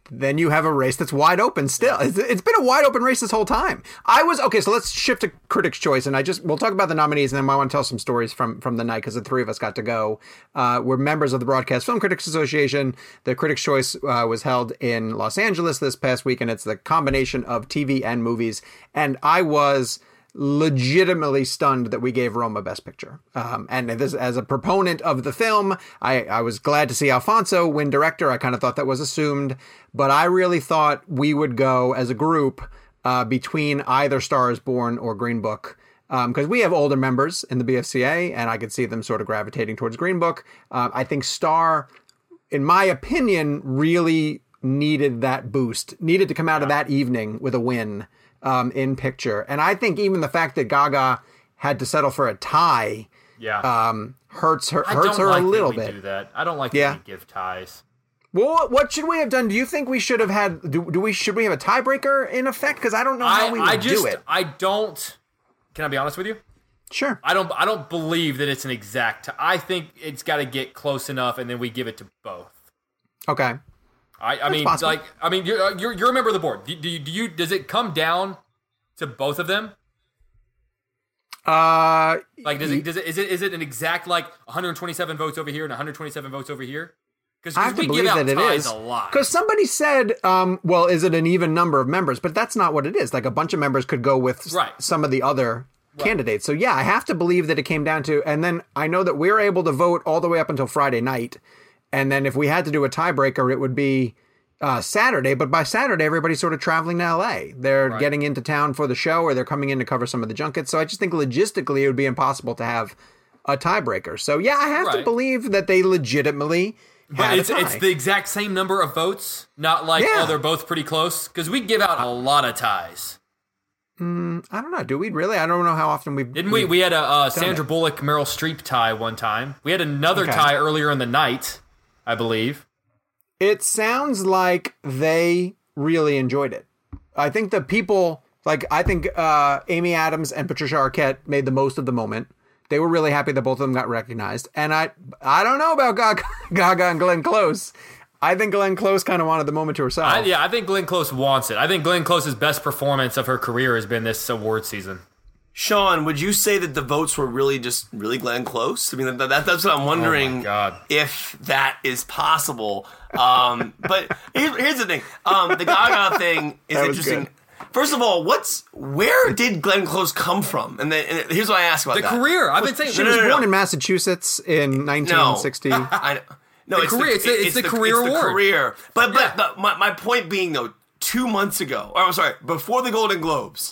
then you have a race that's wide open still. It's, it's been a wide open race this whole time. I was, okay, so let's shift to Critics' Choice, and I just, we'll talk about the nominees, and then I want to tell some stories from, from the night, because the three of us got to go. Uh, we're members of the Broadcast Film Critics Association. The Critics' Choice uh, was held in Los Angeles this past week, and it's the combination of T V and movies, and I was legitimately stunned that we gave Roma Best Picture. Um, and this, as a proponent of the film, I, I was glad to see Alfonso win director. I kind of thought that was assumed, but I really thought we would go as a group uh, between either Star is Born or Green Book. Because um, we have older members in the B F C A, and I could see them sort of gravitating towards Green Book. Uh, I think Star, in my opinion, really needed that boost, needed to come out of that evening with a win. Um, in picture. And I think even the fact that Gaga had to settle for a tie yeah. um, hurts her I hurts don't her like a little that we bit. do that. I don't like yeah. that we give ties. Well, what should we have done? Do you think we should have had, do, do we, should we have a tiebreaker in effect? Because I don't know how I, we would I just, do it. I don't, can I be honest with you? Sure. I don't, I don't believe that it's an exact, t- I think it's got to get close enough and then we give it to both. Okay. I, I mean, possible. like, I mean, you're, you're, you're a member of the board. Do, do, you, do you, does it come down to both of them? Uh, like, does it, does it, is it, is it an exact, like, one hundred twenty-seven votes over here and one hundred twenty-seven votes over here? Because I have we to believe give out that it ties is. a lot. Because somebody said, um, well, is it an even number of members? But that's not what it is. Like, a bunch of members could go with s- Right. some of the other right. candidates. So, yeah, I have to believe that it came down to, and then I know that we're able to vote all the way up until Friday night. And then if we had to do a tiebreaker, it would be Uh, Saturday, but by Saturday, everybody's sort of traveling to L A. They're Right. getting into town for the show, or they're coming in to cover some of the junkets. So I just think logistically it would be impossible to have a tiebreaker. So yeah, I have Right. to believe that they legitimately But had it's a tie. it's the exact same number of votes, not like, Yeah. oh, they're both pretty close. Because we give out a lot of ties. Mm, I don't know. Do we really? I don't know how often we've... Didn't we? We had a uh, Sandra it. Bullock, Meryl Streep tie one time. We had another Okay. tie earlier in the night, I believe. It sounds like they really enjoyed it. I think the people, like, I think uh, Amy Adams and Patricia Arquette made the most of the moment. They were really happy that both of them got recognized. And I I don't know about Gaga, Gaga and Glenn Close. I think Glenn Close kind of wanted the moment to herself. I, yeah, I think Glenn Close wants it. I think Glenn Close's best performance of her career has been this award season. Sean, would you say that the votes were really just really Glenn Close? I mean, that, that, that's what I'm wondering. Oh my God. If that is possible. Um, but here, here's the thing: um, the Gaga thing is That was interesting. good. First of all, what's where did Glenn Close come from? And then and here's what I ask about The that. career. I've been saying She No, was no, no, born no. in Massachusetts in nineteen sixty. I, no, The it's career- the, it's the- it's the career it's the award. career. But but, Yeah. but my, my point being though, two months ago, or I'm sorry, before the Golden Globes,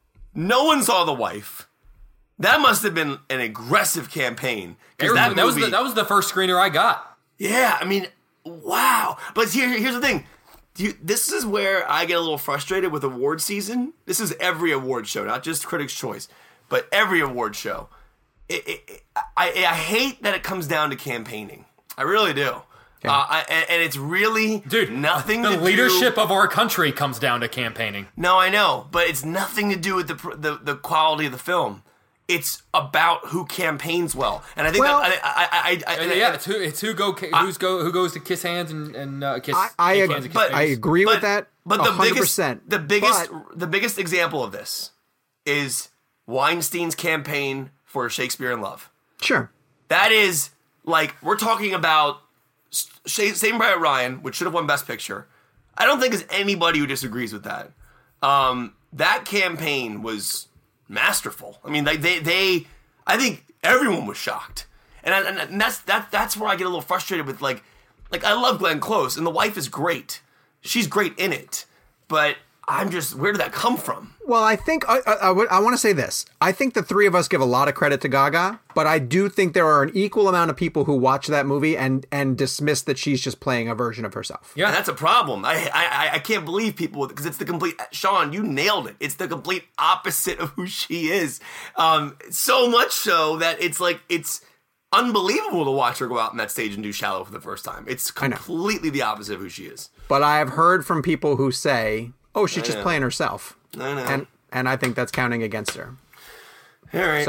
no one saw The Wife. That must have been an aggressive campaign because that, that, was movie. the, that was the first screener I got. Yeah, I mean, wow. But here, here's the thing. Do you, this is where I get a little frustrated with award season. This is every award show, not just Critics' Choice, but every award show. It, it, it, I, I hate that it comes down to campaigning. I really do. Yeah. Uh, I, and, and it's really Dude, nothing the to leadership do. of our country comes down to campaigning. No, I know, but it's nothing to do with the pr- the, the quality of the film. It's about who campaigns well, and I think Well- that I, I, I, I, And yeah, it's who it's who go who's go who goes to kiss hands and, and uh, kiss. I, I, shake ag- hands and kiss but I babies. agree But- with that But the one hundred biggest, percent. the biggest, But- the biggest example of this is Weinstein's campaign for Shakespeare in Love. Sure. That is like we're talking about Sh- Saving Private Ryan, which should have won Best Picture. I don't think there's anybody who disagrees with that. Um, that campaign was masterful. I mean, they, they, they I think everyone was shocked, and, I, and that's that. That's where I get a little frustrated with like, like I love Glenn Close, and The Wife is great. She's great in it, but I'm just where did that come from? Well, I think I, I, I, would- I want to say this. I think the three of us give a lot of credit to Gaga, but I do think there are an equal amount of people who watch that movie and and dismiss that she's just playing a version of herself. Yeah. And that's a problem. I I I can't believe people because it's the complete. Sean, you nailed it. It's the complete opposite of who she is. Um, so much so that it's like it's unbelievable to watch her go out on that stage and do Shallow for the first time. It's I know. completely the opposite of who she is. But I have heard from people who say, "Oh, she's just know. playing herself," I know. and and I think that's counting against her. All right. So,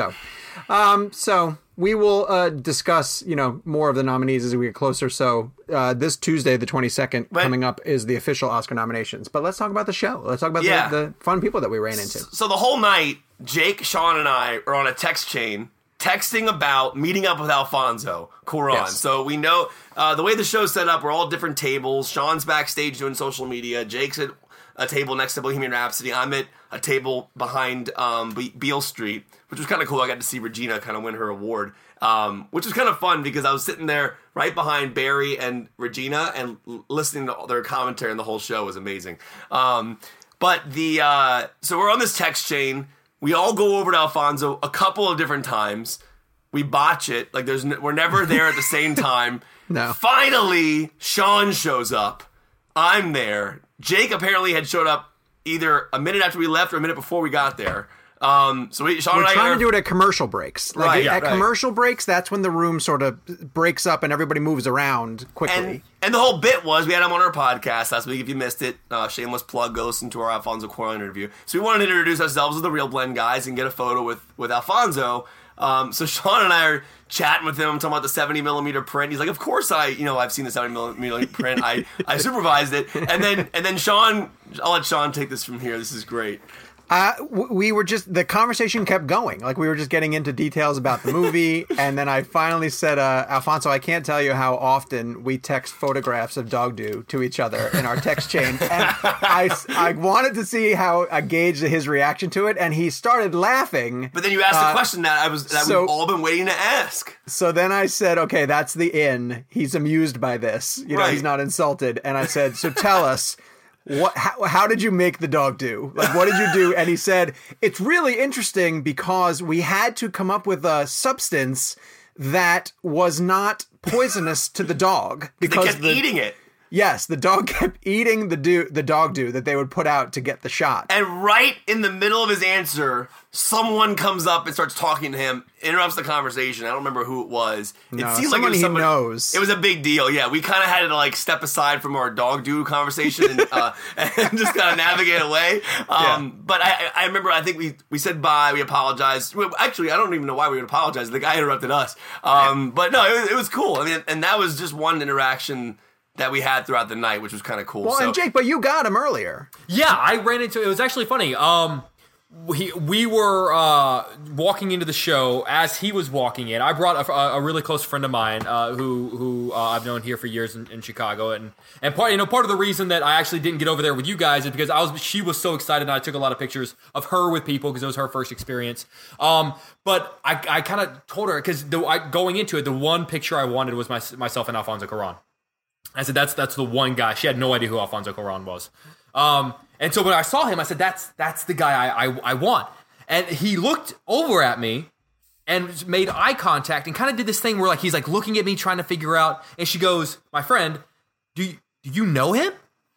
Um, so we will uh, discuss, you know, more of the nominees as we get closer. So uh, this Tuesday, the twenty-second, but, coming up is the official Oscar nominations. But let's talk about the show. Let's talk about yeah. the, the fun people that we ran into. So the whole night, Jake, Sean, and I are on a text chain texting about meeting up with Alfonso Cuarón. Yes. So we know uh, the way the show's set up, we're all different tables. Sean's backstage doing social media. Jake's at a table next to Bohemian Rhapsody. I'm at a table behind um, Be- Beale Street, which was kind of cool. I got to see Regina kind of win her award, um, which was kind of fun because I was sitting there right behind Barry and Regina and l- listening to their commentary, and the whole show was amazing. Um, but the uh, so we're on this text chain. We all go over to Alfonso a couple of different times. We botch it. Like there's, n- we're never there at the same time. No. Finally, Sean shows up. I'm there. Jake apparently had showed up either a minute after we left or a minute before we got there. Um, so we, Sean We're and I trying are, to do it at commercial breaks. Like right, at, at right. commercial breaks, that's when the room sort of breaks up and everybody moves around quickly. And, and the whole bit was we had him on our podcast last week. If you missed it, uh, shameless plug, go listen to our Alfonso Cuarón interview. So we wanted to introduce ourselves as the Real Blend guys and get a photo with, with Alfonso. Um, so Sean and I are chatting with him, talking about the seventy millimeter print. He's like, of course I, you know, I've seen the seventy millimeter print. I, I supervised it. And then, and then Sean, I'll let Sean take this from here. This is great. Uh, we were just, the conversation kept going. Like we were just getting into details about the movie. And then I finally said, uh, Alfonso, I can't tell you how often we text photographs of dog do to each other in our text chain. And I, I wanted to see how I gauged his reaction to it. And he started laughing. But then you asked uh, a question that I was, that so, we've all been waiting to ask. So then I said, okay, that's the in. He's amused by this. You know, right. He's not insulted. And I said, so tell us. What? How, how did you make the dog do? Like, what did you do? And he said, it's really interesting because we had to come up with a substance that was not poisonous to the dog. Because they kept the, eating it. Yes, the dog kept eating the do the dog do that they would put out to get the shot. And right in the middle of his answer, someone comes up and starts talking to him, interrupts the conversation. I don't remember who it was. No, it seemed someone like it was he somebody, knows. It was a big deal. Yeah, we kind of had to like step aside from our dog do conversation and, uh, and just kind of navigate away. Um, yeah. But I, I remember, I think we, we said bye, we apologized. Actually, I don't even know why we would apologize. The guy interrupted us. Um, yeah. But no, it was, it was cool. I mean, and that was just one interaction that we had throughout the night, which was kind of cool. Well, so. and Jake, but you got him earlier. Yeah, I ran into it. was actually funny. Um, we we were uh, walking into the show as he was walking in. I brought a, a really close friend of mine uh, who who uh, I've known here for years in, in Chicago, and and part you know part of the reason that I actually didn't get over there with you guys is because I was she was so excited, and I took a lot of pictures of her with people because it was her first experience. Um, but I I kind of told her because going into it, the one picture I wanted was my, myself and Alfonso Cuarón. I said, that's that's the one guy. She had no idea who Alfonso Cuarón was. Um, and so when I saw him, I said, that's that's the guy I, I, I want. And he looked over at me and made eye contact and kind of did this thing where like he's like looking at me, trying to figure out. And she goes, my friend, do you, do you know him?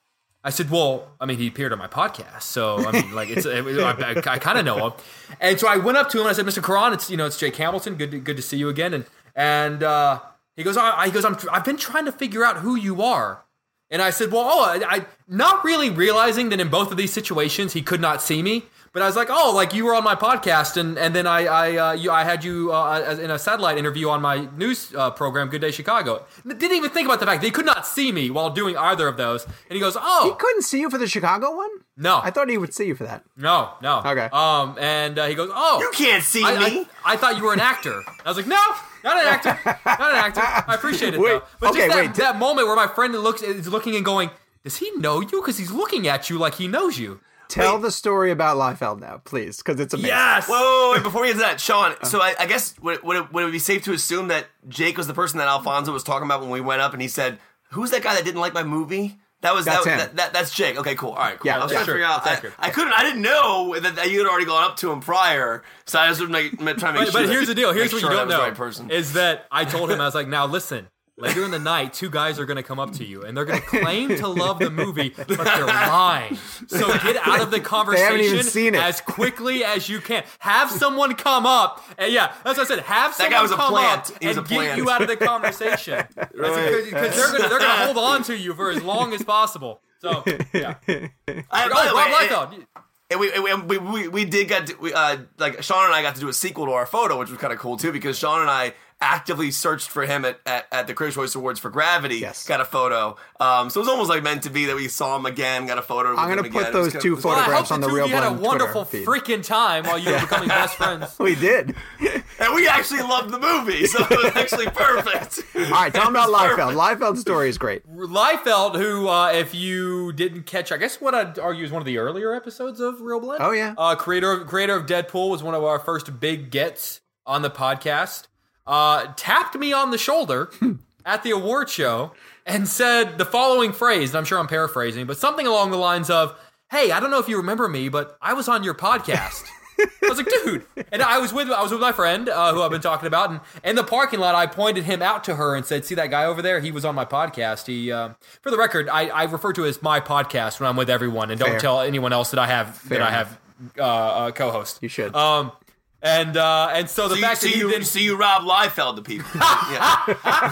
I said, well, I mean, he appeared on my podcast. So, I mean, like, it's it, I, I, I kind of know him. And so I went up to him and I said, Mister Cuarón, it's, you know, it's Jake Hamilton. Good to, good to see you again. And, and, uh, He goes, I, he goes, I'm, I've been trying to figure out who you are. And I said, well, oh, I, I, not really realizing that in both of these situations, he could not see me. But I was like, oh, like you were on my podcast. And, and then I, I, uh, you, I had you uh, in a satellite interview on my news uh, program, Good Day Chicago. Didn't even think about the fact that he could not see me while doing either of those. And he goes, oh. He couldn't see you for the Chicago one? No. I thought he would see you for that. No, no. Okay. Um, and uh, he goes, oh. You can't see I, me. I, I thought you were an actor. I was like, no, not an actor. Not an actor. I appreciate it, wait, though. But okay, just that, wait. that moment where my friend looks is looking and going, does he know you? Because he's looking at you like he knows you. Tell Wait. the story about Liefeld now, please, because it's amazing. Yes! Whoa, whoa, wait, before we get to that, Sean, so I, I guess, would, would, it, would it be safe to assume that Jake was the person that Alfonso was talking about when we went up and he said, who's that guy that didn't like my movie? That was That's that, him. that, that that's Jake. Okay, cool. All right, cool. Yeah, I was yeah, trying to sure. figure out. That's I, accurate. I couldn't. I didn't know that, that you had already gone up to him prior, so I was like, trying to make But, sure. but that- here's the deal. Here's make what sure you that don't was know. the right person. Is that I told him, I was like, now listen. Later in the night, two guys are going to come up to you, and they're going to claim to love the movie, but they're lying. So get out of the conversation even seen it. as quickly as you can. Have someone come up, and yeah, that's what I said. Have That guy someone was a come plant. up He was and a get plant. you out of the conversation. Because they're going they're to hold on to you for as long as possible. So, yeah. I, oh, by the Rob way, Liefeld. And we, and we, we, we did get to, we, uh, like Sean and I got to do a sequel to our photo, which was kind of cool too, because Sean and I actively searched for him at, at, at the Critics' Choice Awards for Gravity. Yes. Got a photo. Um, so it was almost like meant to be that we saw him again, got a photo. With I'm him going to put again. those kind two of, photographs well, on the two Real of you had a Blend wonderful Twitter feed. freaking time while you were becoming best friends. We did. And we actually loved the movie, so it was actually perfect. All right, tell me about Liefeld. Liefeld's story is great. Liefeld, who, uh, if you didn't catch, I guess what I'd argue is one of the earlier episodes of Real Blend. Oh, yeah. Uh, creator, creator of Deadpool was one of our first big gets on the podcast. Uh, tapped me on the shoulder at the award show and said the following phrase, and I'm sure I'm paraphrasing, but something along the lines of, "Hey, I don't know if you remember me, but I was on your podcast." I was like, dude. And I was with I was with my friend uh, who I've been talking about, and in the parking lot, I pointed him out to her and said, "See that guy over there? He was on my podcast." He, uh, for the record, I, I refer to it as my podcast when I'm with everyone, and don't Fair. tell anyone else that I have Fair that I have uh, a co-host. You should. Um, and uh, and so the So fact you, that so he you, then so you Rob Liefeld to people. Yeah.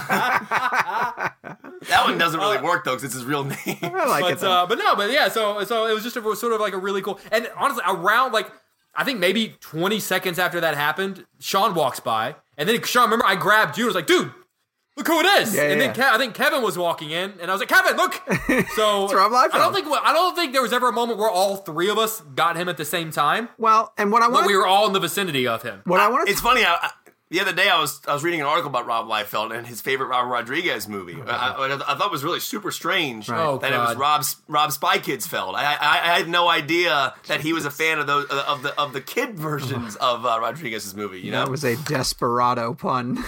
That one doesn't really work, though, because it's his real name. I like it, but though. uh, but no, but yeah. So so it was just a, sort of like a really cool. And honestly, around like I think maybe twenty seconds after that happened, Sean walks by, and then Sean, remember I grabbed you. I was like, dude, look who it is. Yeah, and yeah. then Ke- I think Kevin was walking in, and I was like, Kevin, look. So It's Rob Liefeld. I don't think I don't think there was ever a moment where all three of us got him at the same time, Well, and what I but want we were all in the vicinity of him. what I want It's funny. I, I, the other day, I was I was reading an article about Rob Liefeld and his favorite Robert Rodriguez movie. I, I, I thought it was really super strange Oh, that it was God. Rob's Rob Spy Kids Feld. I, I I had no idea that he was a fan of those of the of the kid versions of uh, Rodriguez's movie. You know, that was a desperado pun.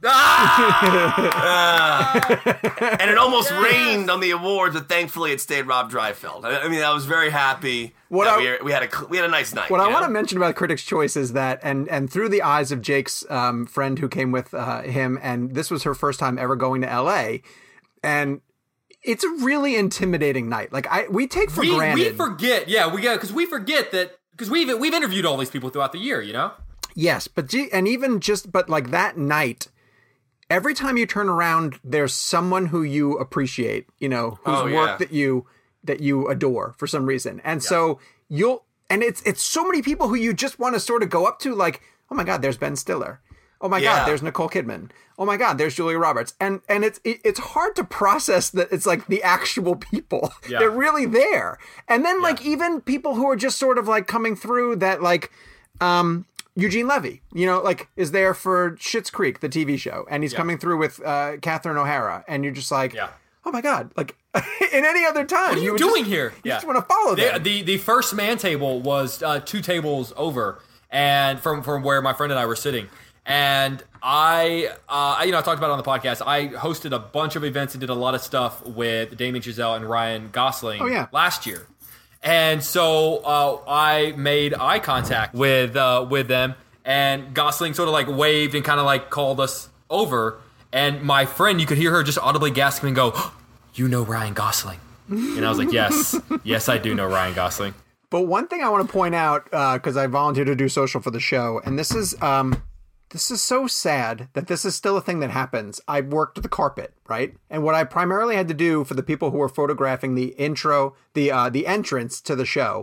and it almost rained on the awards, but thankfully it stayed Rob Liefeld. I, I mean, I was very happy What that I- we, we had a we had a nice night. What you I want know? to mention about Critics' Choice is that, and and through the eyes of Jake's um, friend who came with uh, him, and this was her first time ever going to L A, and it's a really intimidating night. Like I, we take for we, granted. we forget, yeah, we got because we forget that because we've we've interviewed all these people throughout the year, you know. Yes, but gee, and even just but like that night, every time you turn around, there's someone who you appreciate, you know, whose Oh, yeah. work that you that you adore for some reason, and so you'll and it's it's so many people who you just want to sort of go up to, like, oh my God, there's Ben Stiller. Oh my Yeah. God, there's Nicole Kidman. Oh my God, there's Julia Roberts. And and it's it, it's hard to process that it's like the actual people. Yeah. They're really there. And then like even people who are just sort of like coming through that, like um Eugene Levy, you know, like is there for Schitt's Creek, the T V show, and he's coming through with uh, Catherine O'Hara, and you're just like, Yeah. oh my God, like in any other time, What are you, would doing just, here? You just want to follow the, them. the the first man table was uh, two tables over, and from from where my friend and I were sitting, and I, uh, you know, I talked about it on the podcast. I hosted a bunch of events and did a lot of stuff with Damien Chazelle and Ryan Gosling Oh, yeah. last year, and so uh, I made eye contact with uh, with them, and Gosling sort of like waved and kind of like called us over, and my friend, you could hear her just audibly gasping and go, oh, "You know Ryan Gosling." And I was like, yes, yes, I do know Ryan Gosling. But one thing I want to point out, because I volunteered to do social for the show, and this is um, this is so sad that this is still a thing that happens. I worked the carpet, right? And what I primarily had to do for the people who were photographing the intro, the uh, the entrance to the show,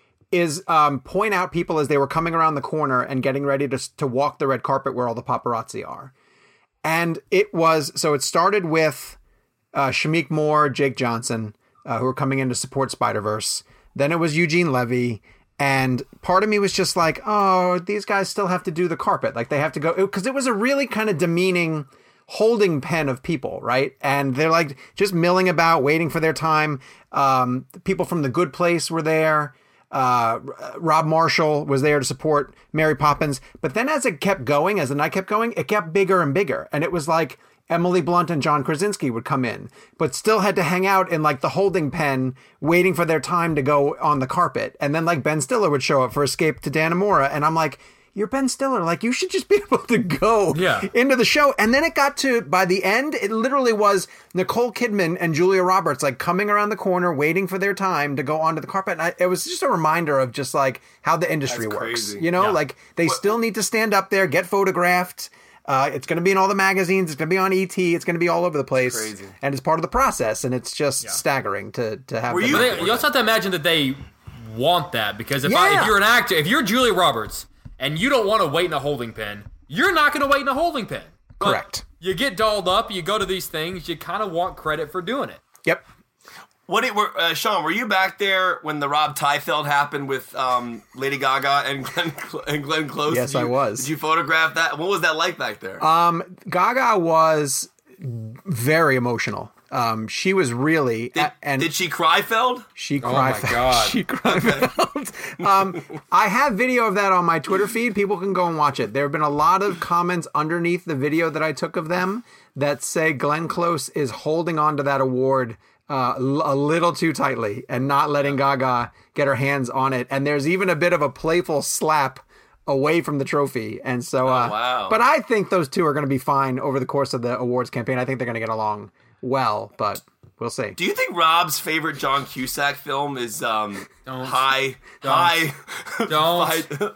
is um, point out people as they were coming around the corner and getting ready to to walk the red carpet where all the paparazzi are. And it was, so it started with uh, Shamik Moore, Jake Johnson, uh, who were coming in to support Spider-Verse. Then it was Eugene Levy. And part of me was just like, oh, these guys still have to do the carpet. Like they have to go, because it was a really kind of demeaning holding pen of people, right? And they're like just milling about, waiting for their time. Um, people from The Good Place were there. Uh, Rob Marshall was there to support Mary Poppins. But then as it kept going, as the night kept going, it kept bigger and bigger. And it was like Emily Blunt and John Krasinski would come in, but still had to hang out in like the holding pen, waiting for their time to go on the carpet. And then like Ben Stiller would show up for Escape to Dannemora. And I'm like, you're Ben Stiller. Like, you should just be able to go Yeah. into the show. And then it got to, by the end, it literally was Nicole Kidman and Julia Roberts, like coming around the corner, waiting for their time to go onto the carpet. And I, it was just a reminder of just like how the industry That's works. crazy. You know, Yeah. like they still need to stand up there, get photographed. Uh, it's going to be in all the magazines. It's going to be on E T. It's going to be all over the place. Crazy. And it's part of the process. And it's just staggering to, to have Were them you- But out they, there. you also have to imagine that they want that because if Yeah. I, if you're an actor, if you're Julia Roberts and you don't want to wait in a holding pen, you're not going to wait in a holding pen. But Correct. You get dolled up, you go to these things, you kind of want credit for doing it. Yep. What it, were, uh, Sean, were you back there when the Rob Liefeld happened with um, Lady Gaga and Glenn, and Glenn Close? Yes, Did you- I was. Did you photograph that? What was that like back there? Um, Gaga was very emotional. Um, she was really did, a- and did she cry, Feld? she Oh cried. my God. She cried. um, I have video of that on my Twitter feed. People can go and watch it. There have been a lot of comments underneath the video that I took of them that say Glenn Close is holding on to that award uh, l- a little too tightly and not letting Gaga get her hands on it. And there's even a bit of a playful slap away from the trophy. And so, uh, Oh, wow. but I think those two are going to be fine over the course of the awards campaign. I think they're going to get along well, but we'll see. Do you think Rob's favorite John Cusack film is um, Don't. High Don't. High Don't. High,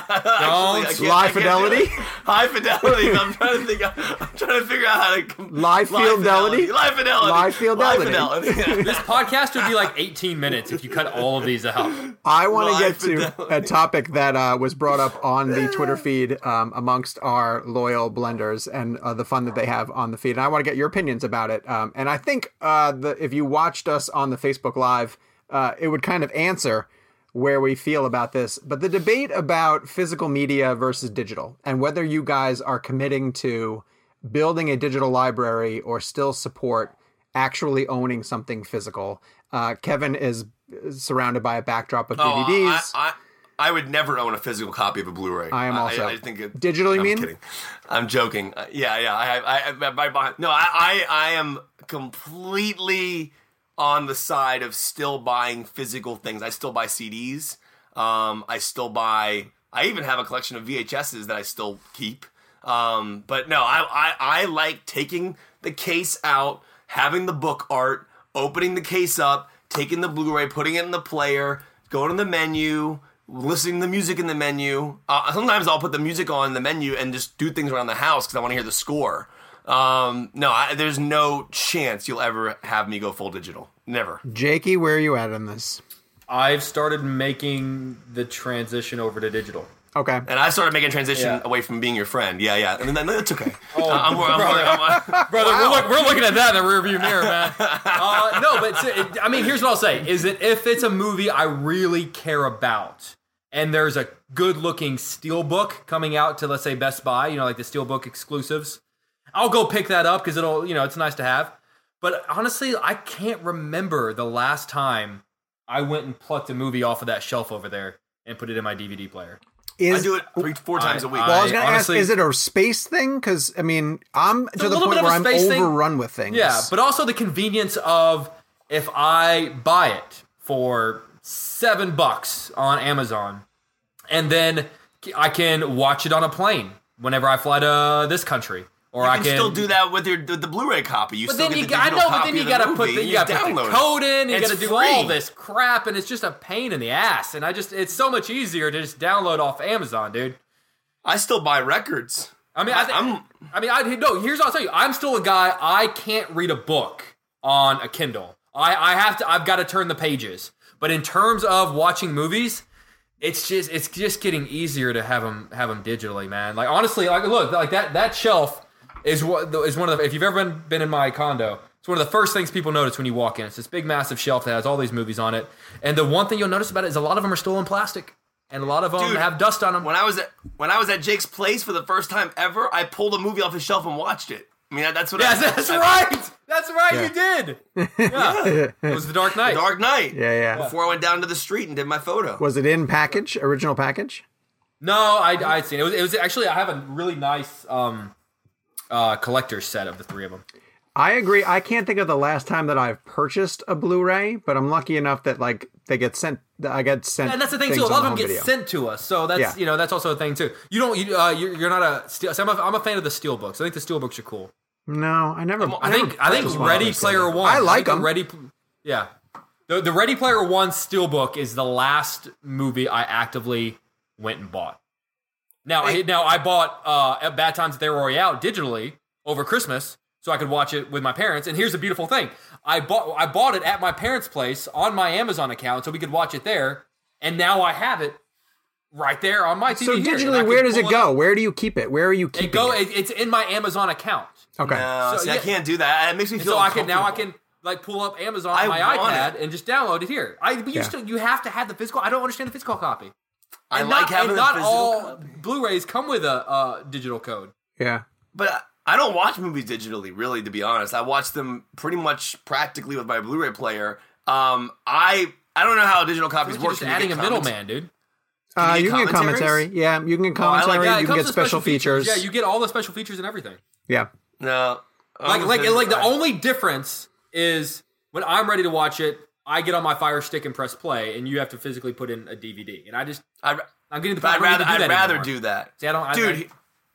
High, actually, I can't- High I can't do Fidelity? it. High Fidelity. I'm trying to think. I'm trying to figure out how to Live Fidelity? Live Fidelity. Live Fidelity. Live Fidelity. This podcast would be like eighteen minutes if you cut all of these out. I want to Live get to Fidelity. a topic that uh, was brought up on the Twitter feed um, amongst our loyal blenders and uh, the fun that they have on the feed. And I want to get your opinions about it. Um, and I think uh, the, if you watched us on the Facebook Live, uh, it would kind of answer where we feel about this. But the debate about physical media versus digital and whether you guys are committing to building a digital library or still support actually owning something physical. Uh, Kevin is surrounded by a backdrop of D V Ds. Oh, I, I, I would never own a physical copy of a Blu-ray. I am also. I, I think it, Digital, you I'm mean? Kidding. I'm joking. Uh, yeah, yeah. I, I, I, I, I no, I, I, I am completely on the side of still buying physical things. I still buy C Ds. Um, I still buy. I even have a collection of V H S's that I still keep. Um, but no, I, I, I like taking the case out, having the book art, opening the case up, taking the Blu-ray, putting it in the player, going to the menu, listening to the music in the menu. Uh, sometimes I'll put the music on in the menu and just do things around the house because I want to hear the score. Um, no, I, there's no chance you'll ever have me go full digital. Never. Jakey, where are you at on this? I've started making the transition over to digital. Okay. And I started making a transition Yeah. away from being your friend. Yeah, yeah. I mean, that, that's okay. Oh, I'm, I'm, I'm, brother. I'm, I'm, Brother, we're, look, we're looking at that in the rearview mirror, man. Uh, no, but it, I mean, here's what I'll say: is that if it's a movie I really care about, and there's a good-looking steelbook coming out to, let's say, Best Buy, you know, like the steelbook exclusives, I'll go pick that up because it'll, you know, it's nice to have. But honestly, I can't remember the last time I went and plucked a movie off of that shelf over there and put it in my D V D player. Is, I do it three, four times a week. Well, I was going to ask, honestly- is it a space thing? Because, I mean, I'm to a the little point bit of where a I'm space thing. overrun with things. Yeah, but also the convenience of if I buy it for seven bucks on Amazon, and then I can watch it on a plane whenever I fly to this country, or You I can, can still do that with your the, the Blu-ray copy. You But still then get you, the got- I digital know, but copy then you of got to the put movie, the you got to put the download it. code in. You It's got to do free. all this crap, and it's just a pain in the ass. And I just it's so much easier to just download off Amazon, dude. I still buy records. I mean, I, th- I'm- I mean, I no. Here's what I'll tell you. I'm still a guy. I can't read a book on a Kindle. I, I have to. I've got to turn the pages. But in terms of watching movies, it's just it's just getting easier to have them have them digitally, man. Like honestly, like look, like that that shelf is what is one of the. If you've ever been been in my condo, it's one of the first things people notice when you walk in. It's this big, massive shelf that has all these movies on it. And the one thing you'll notice about it is a lot of them are still in plastic, and a lot of them Dude, have dust on them. When I was at when I was at Jake's place for the first time ever, I pulled a movie off his shelf and watched it. I mean, that, that's what. Yes, I, that's I, right. That's right. Yeah. You did. Yeah. It was The Dark Knight. Dark Knight. Yeah, yeah. Before I went down to the street and did my photo. Was it in package, original package? No, I I'd seen it. It was, it was actually I have a really nice um uh collector's set of the three of them. I agree. I can't think of the last time that I've purchased a Blu-ray, but I'm lucky enough that like they get sent. I get sent, And that's the thing things too. A lot on of them home get video. sent to us, so that's Yeah. you know that's also a thing too. You don't you uh you're, you're not a steel. So I'm a, I'm a fan of the steel books. I think the steel books are cool. No, I never. I never think I think purchased one Ready of those Player things. One. I like think the them. Ready, yeah. The the Ready Player One steelbook is the last movie I actively went and bought. Now I, now I bought uh, at Bad Times at the Royale digitally over Christmas so I could watch it with my parents. And here's the beautiful thing: I bought I bought it at my parents' place on my Amazon account so we could watch it there. and now I have it right there on my T V. So here, digitally, where does it go? Where do you keep it? Where are you keeping it? Go. it? It's in my Amazon account. Okay. No, So, see, yeah. I can't do that. It makes me feel So I can now I uncomfortable. can like pull up Amazon on I my want iPad it. and just download it here. I but you Yeah. still you have to have the physical. I don't understand the physical copy. I And like not, having and the not physical all copy. Blu-rays come with a uh, digital code. Yeah. But I- I don't watch movies digitally, really, to be honest. I watch them pretty much practically with my Blu-ray player. Um, I I don't know how digital copies You're work. just Can you adding a get comments? middleman, dude. Uh, you you get can get commentaries? commentary. Yeah, you can get Oh, I like commentary. Yeah, it you can comes get with special features. Yeah, you get all the special features and everything. Yeah. No. Like, Oh, like, this- like the I- only difference is when I'm ready to watch it, I get on my Fire Stick and press play, and you have to physically put in a D V D. And I just, I'd, I'm getting the I'd point. I don't rather, need to do I'd that rather anymore. do that. See, I don't, I, Dude,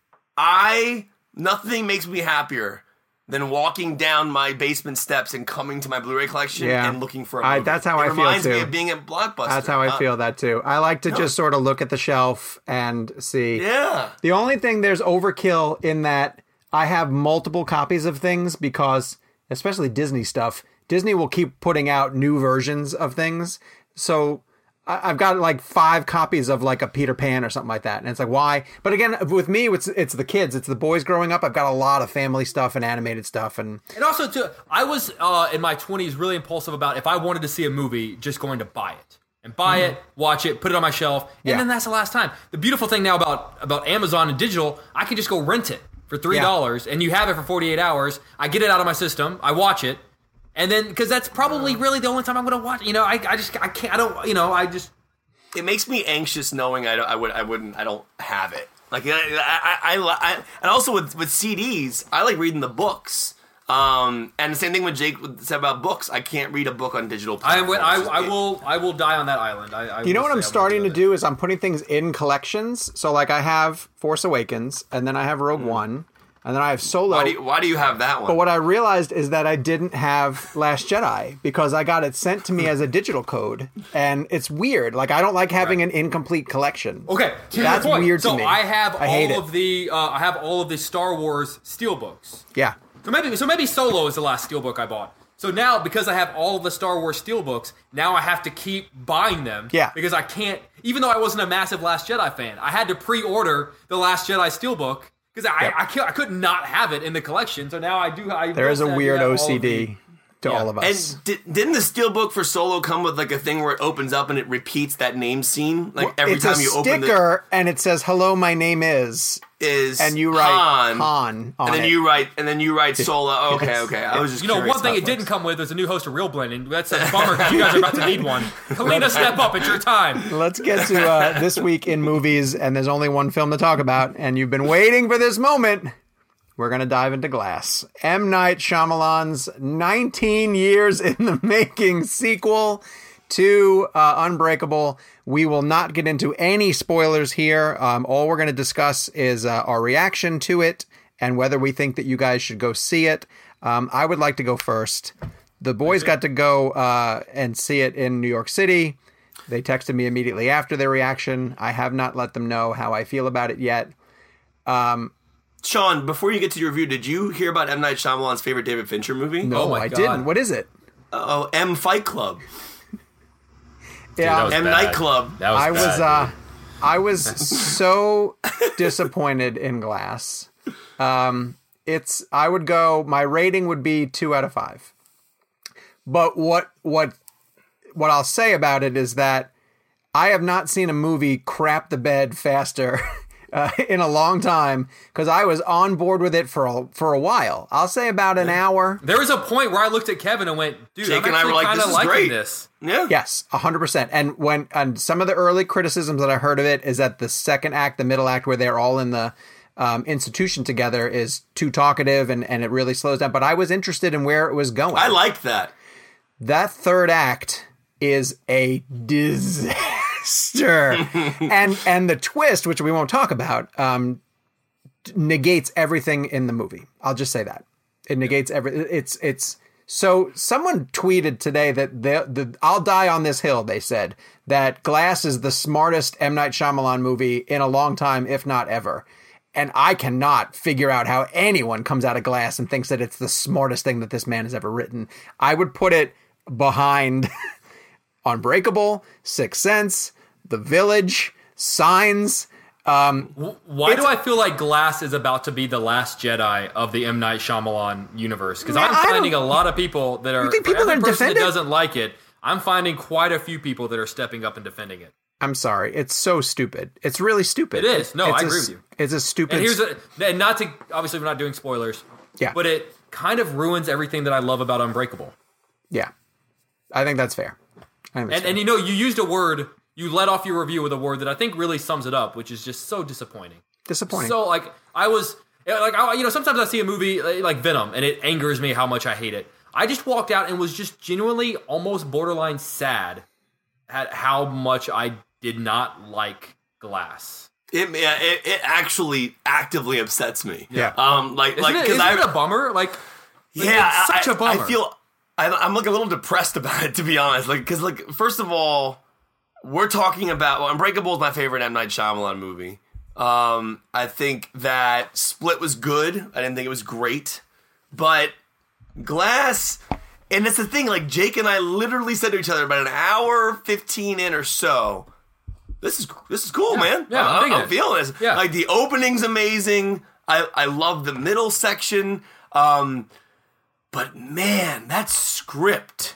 I, nothing makes me happier than walking down my basement steps and coming to my Blu-ray collection Yeah. and looking for a I- movie. that's how it I feel, reminds me too. of being at Blockbuster. That's how I Uh, feel that too. I like to just sort of look at the shelf and see. Yeah. The only thing there's overkill in that I have multiple copies of things because, especially Disney stuff, Disney will keep putting out new versions of things. So I- I've got like five copies of like a Peter Pan or something like that. And it's like, why? But again, with me, it's, it's the kids, it's the boys growing up. I've got a lot of family stuff and animated stuff. And And also, too, I was uh, in my twenties really impulsive about if I wanted to see a movie, just going to buy it and buy it, watch it, put it on my shelf, and Yeah. then that's the last time. The beautiful thing now about about Amazon and digital, I can just go rent it for three dollars, and you have it for forty-eight hours. I get it out of my system, I watch it, and then because that's probably really the only time I'm going to watch. You know, I I just I can't I don't you know I just. It makes me anxious knowing I, don't, I would I wouldn't I don't have it. Like I I, I, I, I and also with with C Ds, I like reading the books. Um, and the same thing with Jake said about books. I can't read a book on digital. I, platforms. I, I will I will die on that island. I, I you know will what say I'm I will starting to it. do is I'm putting things in collections. So like I have Force Awakens and then I have Rogue One and then I have Solo. Why do you, why do you have that one? But what I realized is that I didn't have Last Jedi because I got it sent to me as a digital code, and it's weird. Like I don't like having an incomplete collection. Okay, to That's your point. weird to so me. I have I hate all it. of the uh, I have all of the Star Wars steelbooks. Yeah, So maybe so maybe Solo is the last steelbook I bought. So now because I have all of the Star Wars steelbooks, now I have to keep buying them. Yeah. Because I can't, even though I wasn't a massive Last Jedi fan, I had to pre-order the Last Jedi steelbook because I, Yep. I, I, I could not have it in the collection. So now I do. I there will is a say I do weird have all O of C the- D to Yeah. all of us. And di- didn't the steelbook for Solo come with like a thing where it opens up and it repeats that name scene like every it's time a you open the sticker, and it says "Hello, my name is," is and you write Han, Han, on and then it. you write and then you write Solo. Okay, Yes. okay. I was just You know, curious one thing about it didn't books. come with was a new host of Real Blend, and that's a bummer because you guys are about to need one. Kalina, step up! It's your time. Let's get to uh, this week in movies, and there's only one film to talk about, and you've been waiting for this moment. We're going to dive into Glass. M. Night Shyamalan's nineteen years in the making sequel to uh, Unbreakable. We will not get into any spoilers here. Um, all we're going to discuss is uh, our reaction to it and whether we think that you guys should go see it. Um, I would like to go first. The boys got to go uh, and see it in New York City. They texted me immediately after their reaction. I have not let them know how I feel about it yet. Um, Sean, before you get to your review, did you hear about M. Night Shyamalan's favorite David Fincher movie? no, Oh my I God. didn't. What is it? Oh, M. Fight Club. Yeah, that was M. bad. Night Club. That was I was bad, uh, dude. I was so disappointed in Glass. Um, it's I would go. My rating would be two out of five. But what what what I'll say about it is that I have not seen a movie crap the bed faster uh, in a long time because I was on board with it for a, for a while. I'll say about an hour. There was a point where I looked at Kevin and went, "Dude, Jake I'm and I actually were like, kind this of is liking great." this." Yeah. Yes, one hundred percent. And when and some of the early criticisms that I heard of it is that the second act, the middle act, where they're all in the um, institution together is too talkative and, and it really slows down. But I was interested in where it was going. I liked that. That third act is a disaster. and and the twist, which we won't talk about, um, negates everything in the movie. I'll just say that. It negates every it's it's so someone tweeted today that the the I'll die on this hill, they said, that Glass is the smartest M. Night Shyamalan movie in a long time, if not ever. And I cannot figure out how anyone comes out of Glass and thinks that it's the smartest thing that this man has ever written. I would put it behind Unbreakable, Sixth Sense, The Village, Signs. Um, Why do I feel like Glass is about to be the last Jedi of the M. Night Shyamalan universe? Because I'm finding a lot of people that are, you think people for every are person that defending? doesn't like it, I'm finding quite a few people that are stepping up and defending it. I'm sorry. It's so stupid. It's really stupid. It is. No, it's I a, agree with you. It's a stupid... And here's a, and not to, obviously we're not doing spoilers, yeah. but it kind of ruins everything that I love about Unbreakable. Yeah. I think that's fair. I think that's And, fair. and you know, you used a word, you led off your review with a word that I think really sums it up, which is just so disappointing. Disappointing. So, like, I was, like, I, you know, sometimes I see a movie like Venom, and it angers me how much I hate it. I just walked out and was just genuinely almost borderline sad at how much I did not like Glass. It, yeah, it it actually actively upsets me. Yeah. Um. Like Isn't like it, because isn't I it a bummer? Like, like, yeah, it's such I, a bummer. I feel I, I'm like a little depressed about it, to be honest. Like because like first of all, we're talking about well, Unbreakable is my favorite M. Night Shyamalan movie. Um, I think that Split was good. I didn't think it was great, but Glass. And that's the thing, like, Jake and I literally said to each other about an hour fifteen in or so, this is this is cool, Yeah, man. yeah, I'm I'm, digging I'm it. feeling this. Yeah. Like, the opening's amazing. I, I love the middle section. Um, but, man, that script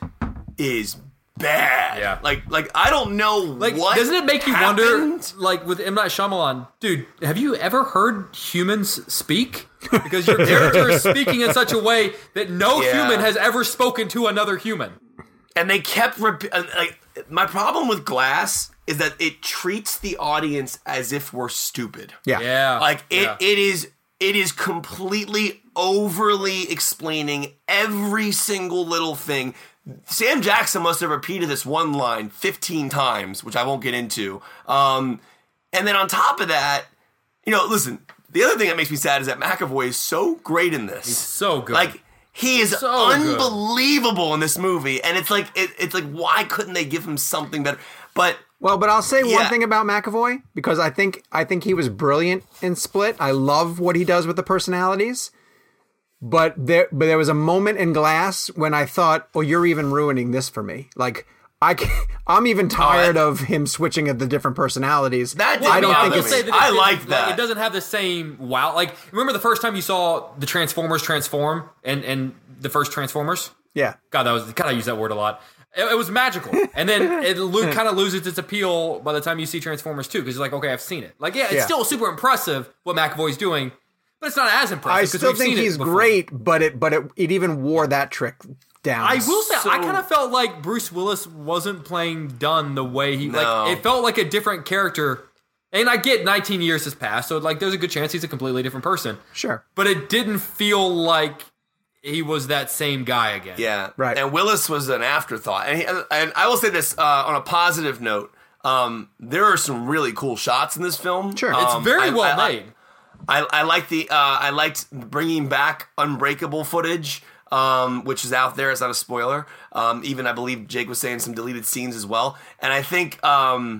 is bad. Yeah. Like, like I don't know Like, what doesn't it make you happened. wonder, like, with M. Night Shyamalan, dude, have you ever heard humans speak? Because your character is speaking in such a way that no Yeah. human has ever spoken to another human. And they kept rep- uh, like my problem with Glass is that it treats the audience as if we're stupid. yeah. Yeah. Like it yeah. it is it is completely overly explaining every single little thing. Sam Jackson must have repeated this one line fifteen times, which I won't get into. Um, and then on top of that, you know, listen, the other thing that makes me sad is that McAvoy is so great in this. so good. Like he is So good. unbelievable in this movie, and it's like it, it's like why couldn't they give him something better? But Well, but I'll say one Yeah. thing about McAvoy, because I think I think he was brilliant in Split. I love what he does with the personalities. But there but there was a moment in Glass when I thought, "Oh, you're even ruining this for me." Like I can't, I'm even tired of him switching at the different personalities. That didn't I don't bother think me. it's say that I it- like like, that. it doesn't have the same wow. Like, remember the first time you saw the Transformers transform and and the first Transformers? yeah. God, that was God. I use that word a lot. It, it was magical, and then it lo- kind of loses its appeal by the time you see Transformers two, because you're like, okay, I've seen it. Like, yeah, it's Yeah. still super impressive what McAvoy's doing, but it's not as impressive. I 'cause still we've think seen it he's before. great, but it but it, it even wore that trick down. I will say, So- I kind of felt like Bruce Willis wasn't playing Dunn the way he No. like. It felt like a different character. And I get nineteen years has passed, so like, there's a good chance he's a completely different person. Sure. But it didn't feel like he was that same guy again. yeah, Right. And Willis was an afterthought. And, he, and I will say this uh, on a positive note: um, there are some really cool shots in this film. Sure. It's Um, very I- well I- made. I, I like the uh, I liked bringing back Unbreakable footage, um, which is out there. It's not a spoiler. Um, even I believe Jake was saying some deleted scenes as well. And I think um,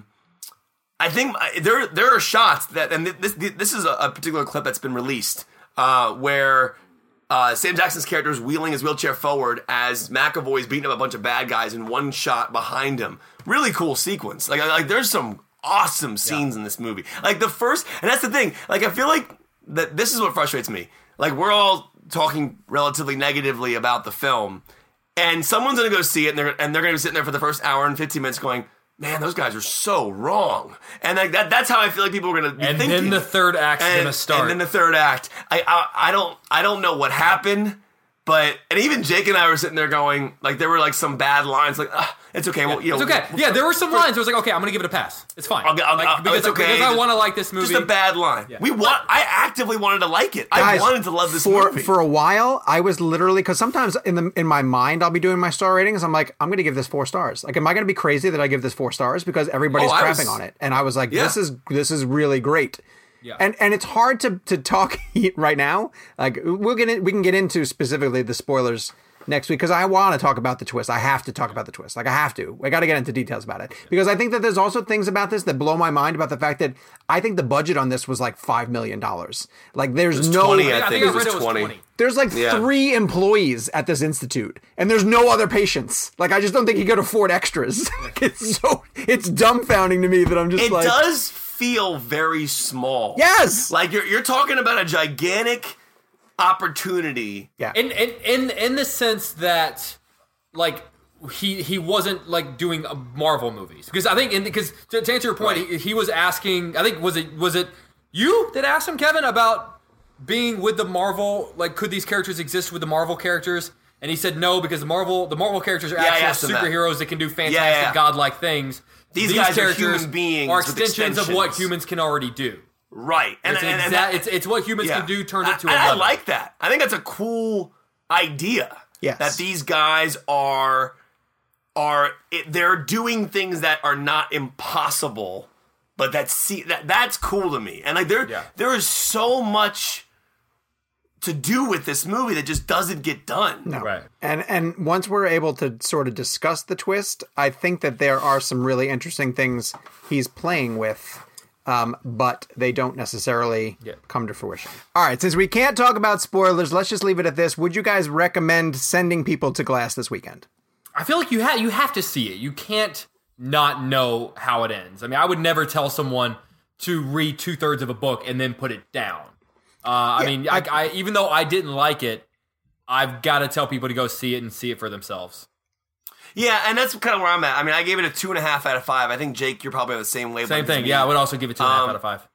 I think there there are shots that, and this this is a, a particular clip that's been released uh, where uh, Sam Jackson's character is wheeling his wheelchair forward as McAvoy is beating up a bunch of bad guys in one shot behind him. Really cool sequence. Like like there's some awesome scenes in this movie. Like the first, and that's the thing. Like I feel like that this is what frustrates me. Like we're all talking relatively negatively about the film, and someone's gonna go see it, and they're and they're gonna be sitting there for the first hour and fifteen minutes going, "Man, those guys are so wrong." And like that, that's how I feel like people are gonna be And thinking. then the third act's and, gonna start. And then the third act. I, I I don't I don't know what happened, but and even Jake and I were sitting there going like there were like some bad lines like ah, it's okay. Well, you know, It's okay. Yeah, there were some lines where I was like, okay, I'm gonna give it a pass. It's fine. I'll, I'll, Like, I'll, because, it's okay. because I Just- want to like this movie. Just a bad line. We want. I actively wanted to like it. I Guys, wanted to love this for, movie. For a while, I was literally, because sometimes in the in my mind, I'll be doing my star ratings. I'm like, I'm going to give this four stars. Like, am I going to be crazy that I give this four stars because everybody's Oh, I crapping was- on it? And I was like, Yeah. this is this is really great. Yeah. And and it's hard to to talk right now. Like we'll get in, we can get into specifically the spoilers next week because I want to talk about the twist. I have to talk about the twist. Like I have to. I got to get into details about it because I think that there's also things about this that blow my mind about the fact that I think the budget on this was like five million dollars. Like there's no. twenty, I, I think think I it was read it was twenty. twenty. There's like Yeah. three employees at this institute, and there's no other patients. Like I just don't think he could afford extras. It's so it's dumbfounding to me that I'm just It like. does feel very small. Yes. Like you're you're talking about a gigantic opportunity. Yeah. In in in in the sense that like he he wasn't like doing uh, Marvel movies because I think in because to, to answer your point Right. he, he was asking I think was it was it you that asked him Kevin about being with the Marvel like could these characters exist with the Marvel characters and he said no because the Marvel the Marvel characters are Yeah, I asked actual him that. superheroes that. can do fantastic Yeah, yeah. godlike things. These guys are human beings are with extensions of what extensions. humans can already do. Right. And, It's, and, an and exact, that- it's it's what humans yeah. can do turned I- it to and I eleven. like that. I think that's a cool idea. Yes. That these guys are are it, they're doing things that are not impossible, but that's see that that's cool to me. And like there Yeah. there is so much to do with this movie that just doesn't get done. No. Right. And and once we're able to sort of discuss the twist, I think that there are some really interesting things he's playing with, um, but they don't necessarily Yeah. come to fruition. All right, since we can't talk about spoilers, let's just leave it at this. Would you guys recommend sending people to Glass this weekend? I feel like you have you have to see it. You can't not know how it ends. I mean, I would never tell someone to read two thirds of a book and then put it down. Uh, I Yeah, mean, I- I, I even though I didn't like it, I've got to tell people to go see it and see it for themselves. Yeah, and that's kind of where I'm at. I mean, I gave it a two and a half out of five. I think Jake, you're probably on the same wavelength. Same as thing. me. Yeah, I would also give it two and a half Um, out of five.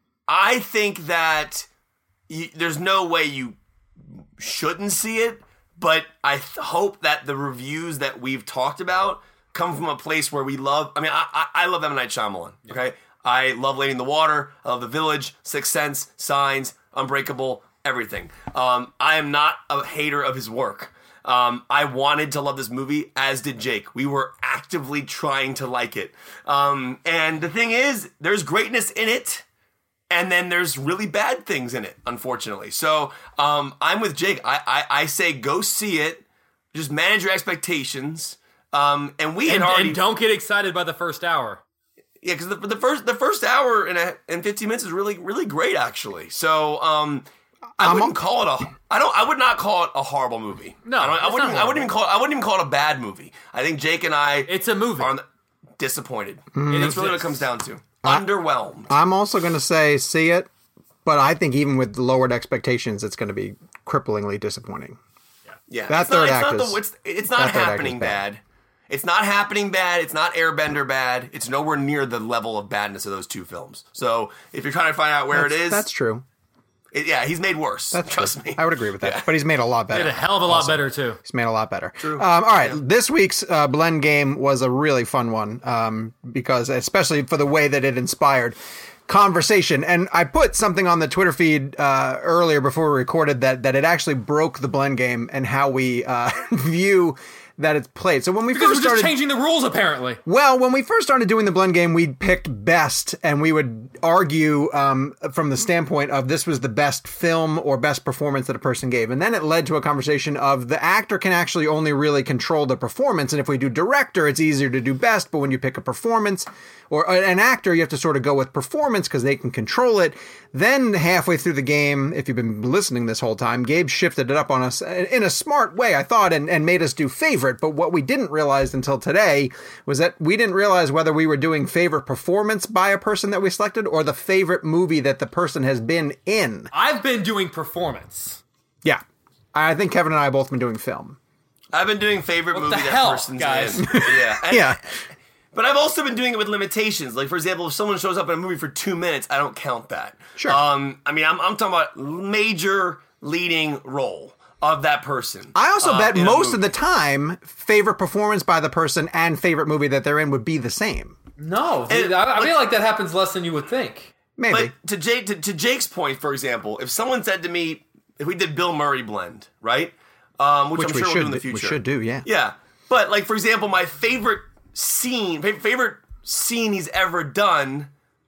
I think that you, there's no way you shouldn't see it, but I th- hope that the reviews that we've talked about come from a place where we love. I mean, I, I, I love M. Night Shyamalan. Okay, I love Lady in the Water. I love The Village, Sixth Sense, Signs, Unbreakable, everything. Um, I am not a hater of his work. Um, I wanted to love this movie, as did Jake. We were actively trying to like it. Um, and the thing is, there's greatness in it. And then there's really bad things in it, unfortunately. So um, I'm with Jake. I, I I say go see it. Just manage your expectations. Um, and we had And, already and don't get excited by the first hour. yeah, because the, the first the first hour and a, and fifteen minutes is really really great actually. So um, I I'm wouldn't a- call it a I don't I would not call it a horrible movie. No, I, don't, I it's wouldn't not I wouldn't even call it, I wouldn't even call it a bad movie. I think Jake and I It's a movie. are on the, disappointed. It That's really what it exists. comes down to. Underwhelmed. I'm also going to say see it, but I think even with lowered expectations, it's going to be cripplingly disappointing. Yeah, That it's third not, act it's not is- the, it's, it's not that third act happening is bad. bad. It's not happening bad. It's not Airbender bad. It's nowhere near the level of badness of those two films. So if you're trying to find out where That's, it is, that's true. it, yeah, he's made worse. That's trust true. me. I would agree with that. Yeah. But he's made a lot better. Did a hell of a lot better too. He's made a lot better. True. Um, all right. This week's uh, blend game was a really fun one um, because, especially for the way that it inspired conversation. And I put something on the Twitter feed uh, earlier before we recorded that that it actually broke the blend game and how we uh, view that it's played. So when we Because first we're just started, changing the rules apparently. well, when we first started doing the blend game, we picked best, and we would argue um, from the standpoint of this was the best film or best performance that a person gave. And then it led to a conversation of the actor can actually only really control the performance. And if we do director, it's easier to do best. But when you pick a performance or an actor, you have to sort of go with performance because they can control it. Then halfway through the game, if you've been listening this whole time, Gabe shifted it up on us in a smart way, I thought, and, and made us do favorite. But what we didn't realize until today was that we didn't realize whether we were doing favorite performance by a person that we selected or the favorite movie that the person has been in. I've been doing performance. Yeah. I think Kevin and I have both been doing film. I've been doing favorite What movie the that hell, person's guys? in. Yeah. And- Yeah. But I've also been doing it with limitations. Like, for example, if someone shows up in a movie for two minutes, I don't count that. Sure. Um, I mean, I'm, I'm talking about major leading role of that person. I also uh, bet in a most of movie. the time, favorite performance by the person and favorite movie that they're in would be the same. No, And- I, I feel like that happens less than you would think. Maybe. But to Jake, to, to Jake's point, for example, if someone said to me, if we did Bill Murray blend, right? Um, which, Which I'm we sure should we'll do in the do- we future. should do, yeah. Yeah. But, like, for example, my favorite scene, fa- favorite scene he's ever done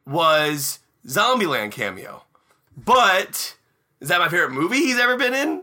was Zombieland cameo. But is that my favorite movie he's ever been in?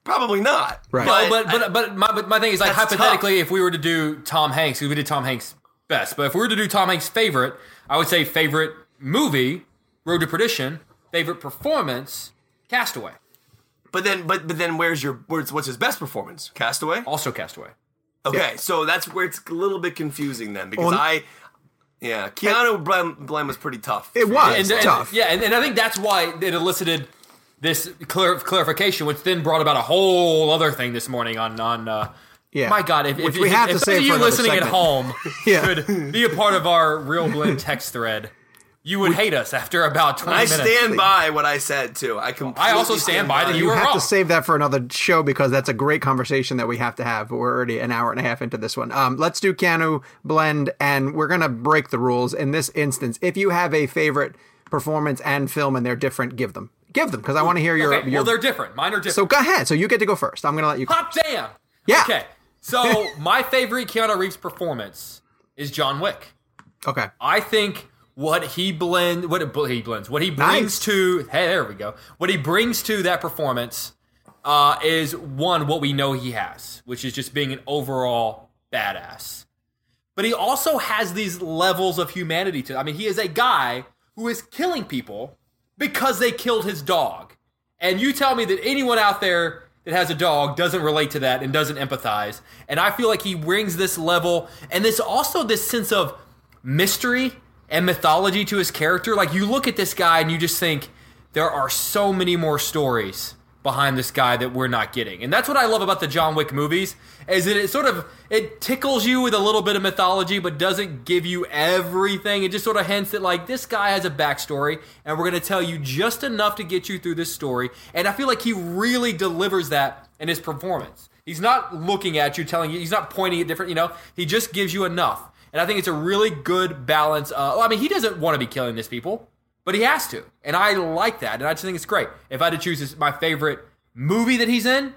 Probably not. Right. No, but but but my but my thing is like That's hypothetically, tough. if we were to do Tom Hanks, because we did Tom Hanks best, but if we were to do Tom Hanks' favorite, I would say favorite movie, Road to Perdition. Favorite performance, Castaway. But then, but but then, where's your where's, what's his best performance? Castaway. Also Castaway. Okay, Yeah. so that's where it's a little bit confusing then, because Well, I, yeah, Keanu Blem, Blem was pretty tough. It was And, and- tough. yeah, and, and I think that's why it elicited this clar- clarification, which then brought about a whole other thing this morning on on. Uh, Yeah. My God, if, Which if, we if, have if to those save of for you another listening at segment. home Yeah. could be a part of our Real Blend text thread, you would hate us after about twenty I minutes. stand by what I said too. I completely I also stand by that You were have wrong. to save that for another show because that's a great conversation that we have to have. But we're already an hour and a half into this one. Um, let's do Keanu Blend, and we're gonna break the rules in this instance. If you have a favorite performance and film and they're different, give them, give them, because I want to hear your. Okay, your well, they're different. Mine are different. so go ahead. So you get to go first. I'm gonna let you. Hot damn. Yeah. Okay. So my favorite Keanu Reeves performance is John Wick. Okay. I think what he blend, what it, he blends, what he brings Nice. to, hey, there we go. What he brings to that performance uh, is one, what we know he has, which is just being an overall badass. But he also has these levels of humanity to. I mean, he is a guy who is killing people because they killed his dog. And you tell me that anyone out there that has a dog doesn't relate to that and doesn't empathize. And I feel like he brings this level and this also this sense of mystery and mythology to his character. Like, you look at this guy and you just think there are so many more stories behind this guy that we're not getting. And that's what I love about the John Wick movies, is that it sort of, it tickles you with a little bit of mythology, but doesn't give you everything. It just sort of hints that, like, this guy has a backstory, and we're going to tell you just enough to get you through this story. And I feel like he really delivers that in his performance. He's not looking at you, telling you, he's not pointing at different, you know, he just gives you enough. And I think it's a really good balance. Uh, well, I mean, he doesn't want to be killing these people, but he has to. And I like that. And I just think it's great. If I had to choose this, my favorite movie that he's in,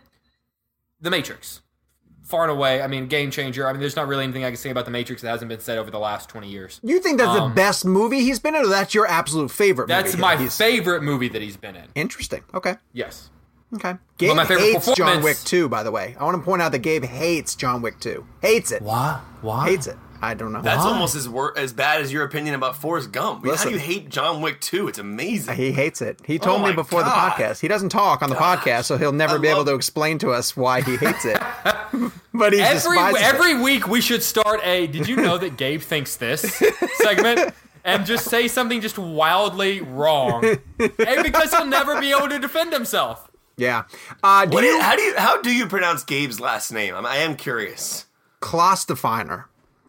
The Matrix. Far and away. I mean, game changer. I mean, there's not really anything I can say about The Matrix that hasn't been said over the last twenty years. You think that's the best movie he's been in, or that's your absolute favorite movie? That's my He's- favorite movie that he's been in. Interesting. Okay. Yes. Okay. Gabe my favorite hates John performance- Wick two, by the way. I want to point out that Gabe hates John Wick two. Hates it. Why? Why? Hates it. I don't know. That's almost as wor- as bad as your opinion about Forrest Gump. I mean, how Listen. do you hate John Wick two? It's amazing. He hates it. He told Oh me my before God. the podcast. He doesn't talk on the Gosh. podcast, so he'll never I be able love- to explain to us why he hates it. But he Every despises every it. week we should start a did you know that Gabe thinks this segment and just say something just wildly wrong. And because he'll never be able to defend himself. Yeah. Uh, do What you is, how do you how do you pronounce Gabe's last name? I'm, I am curious. Klaus Definer?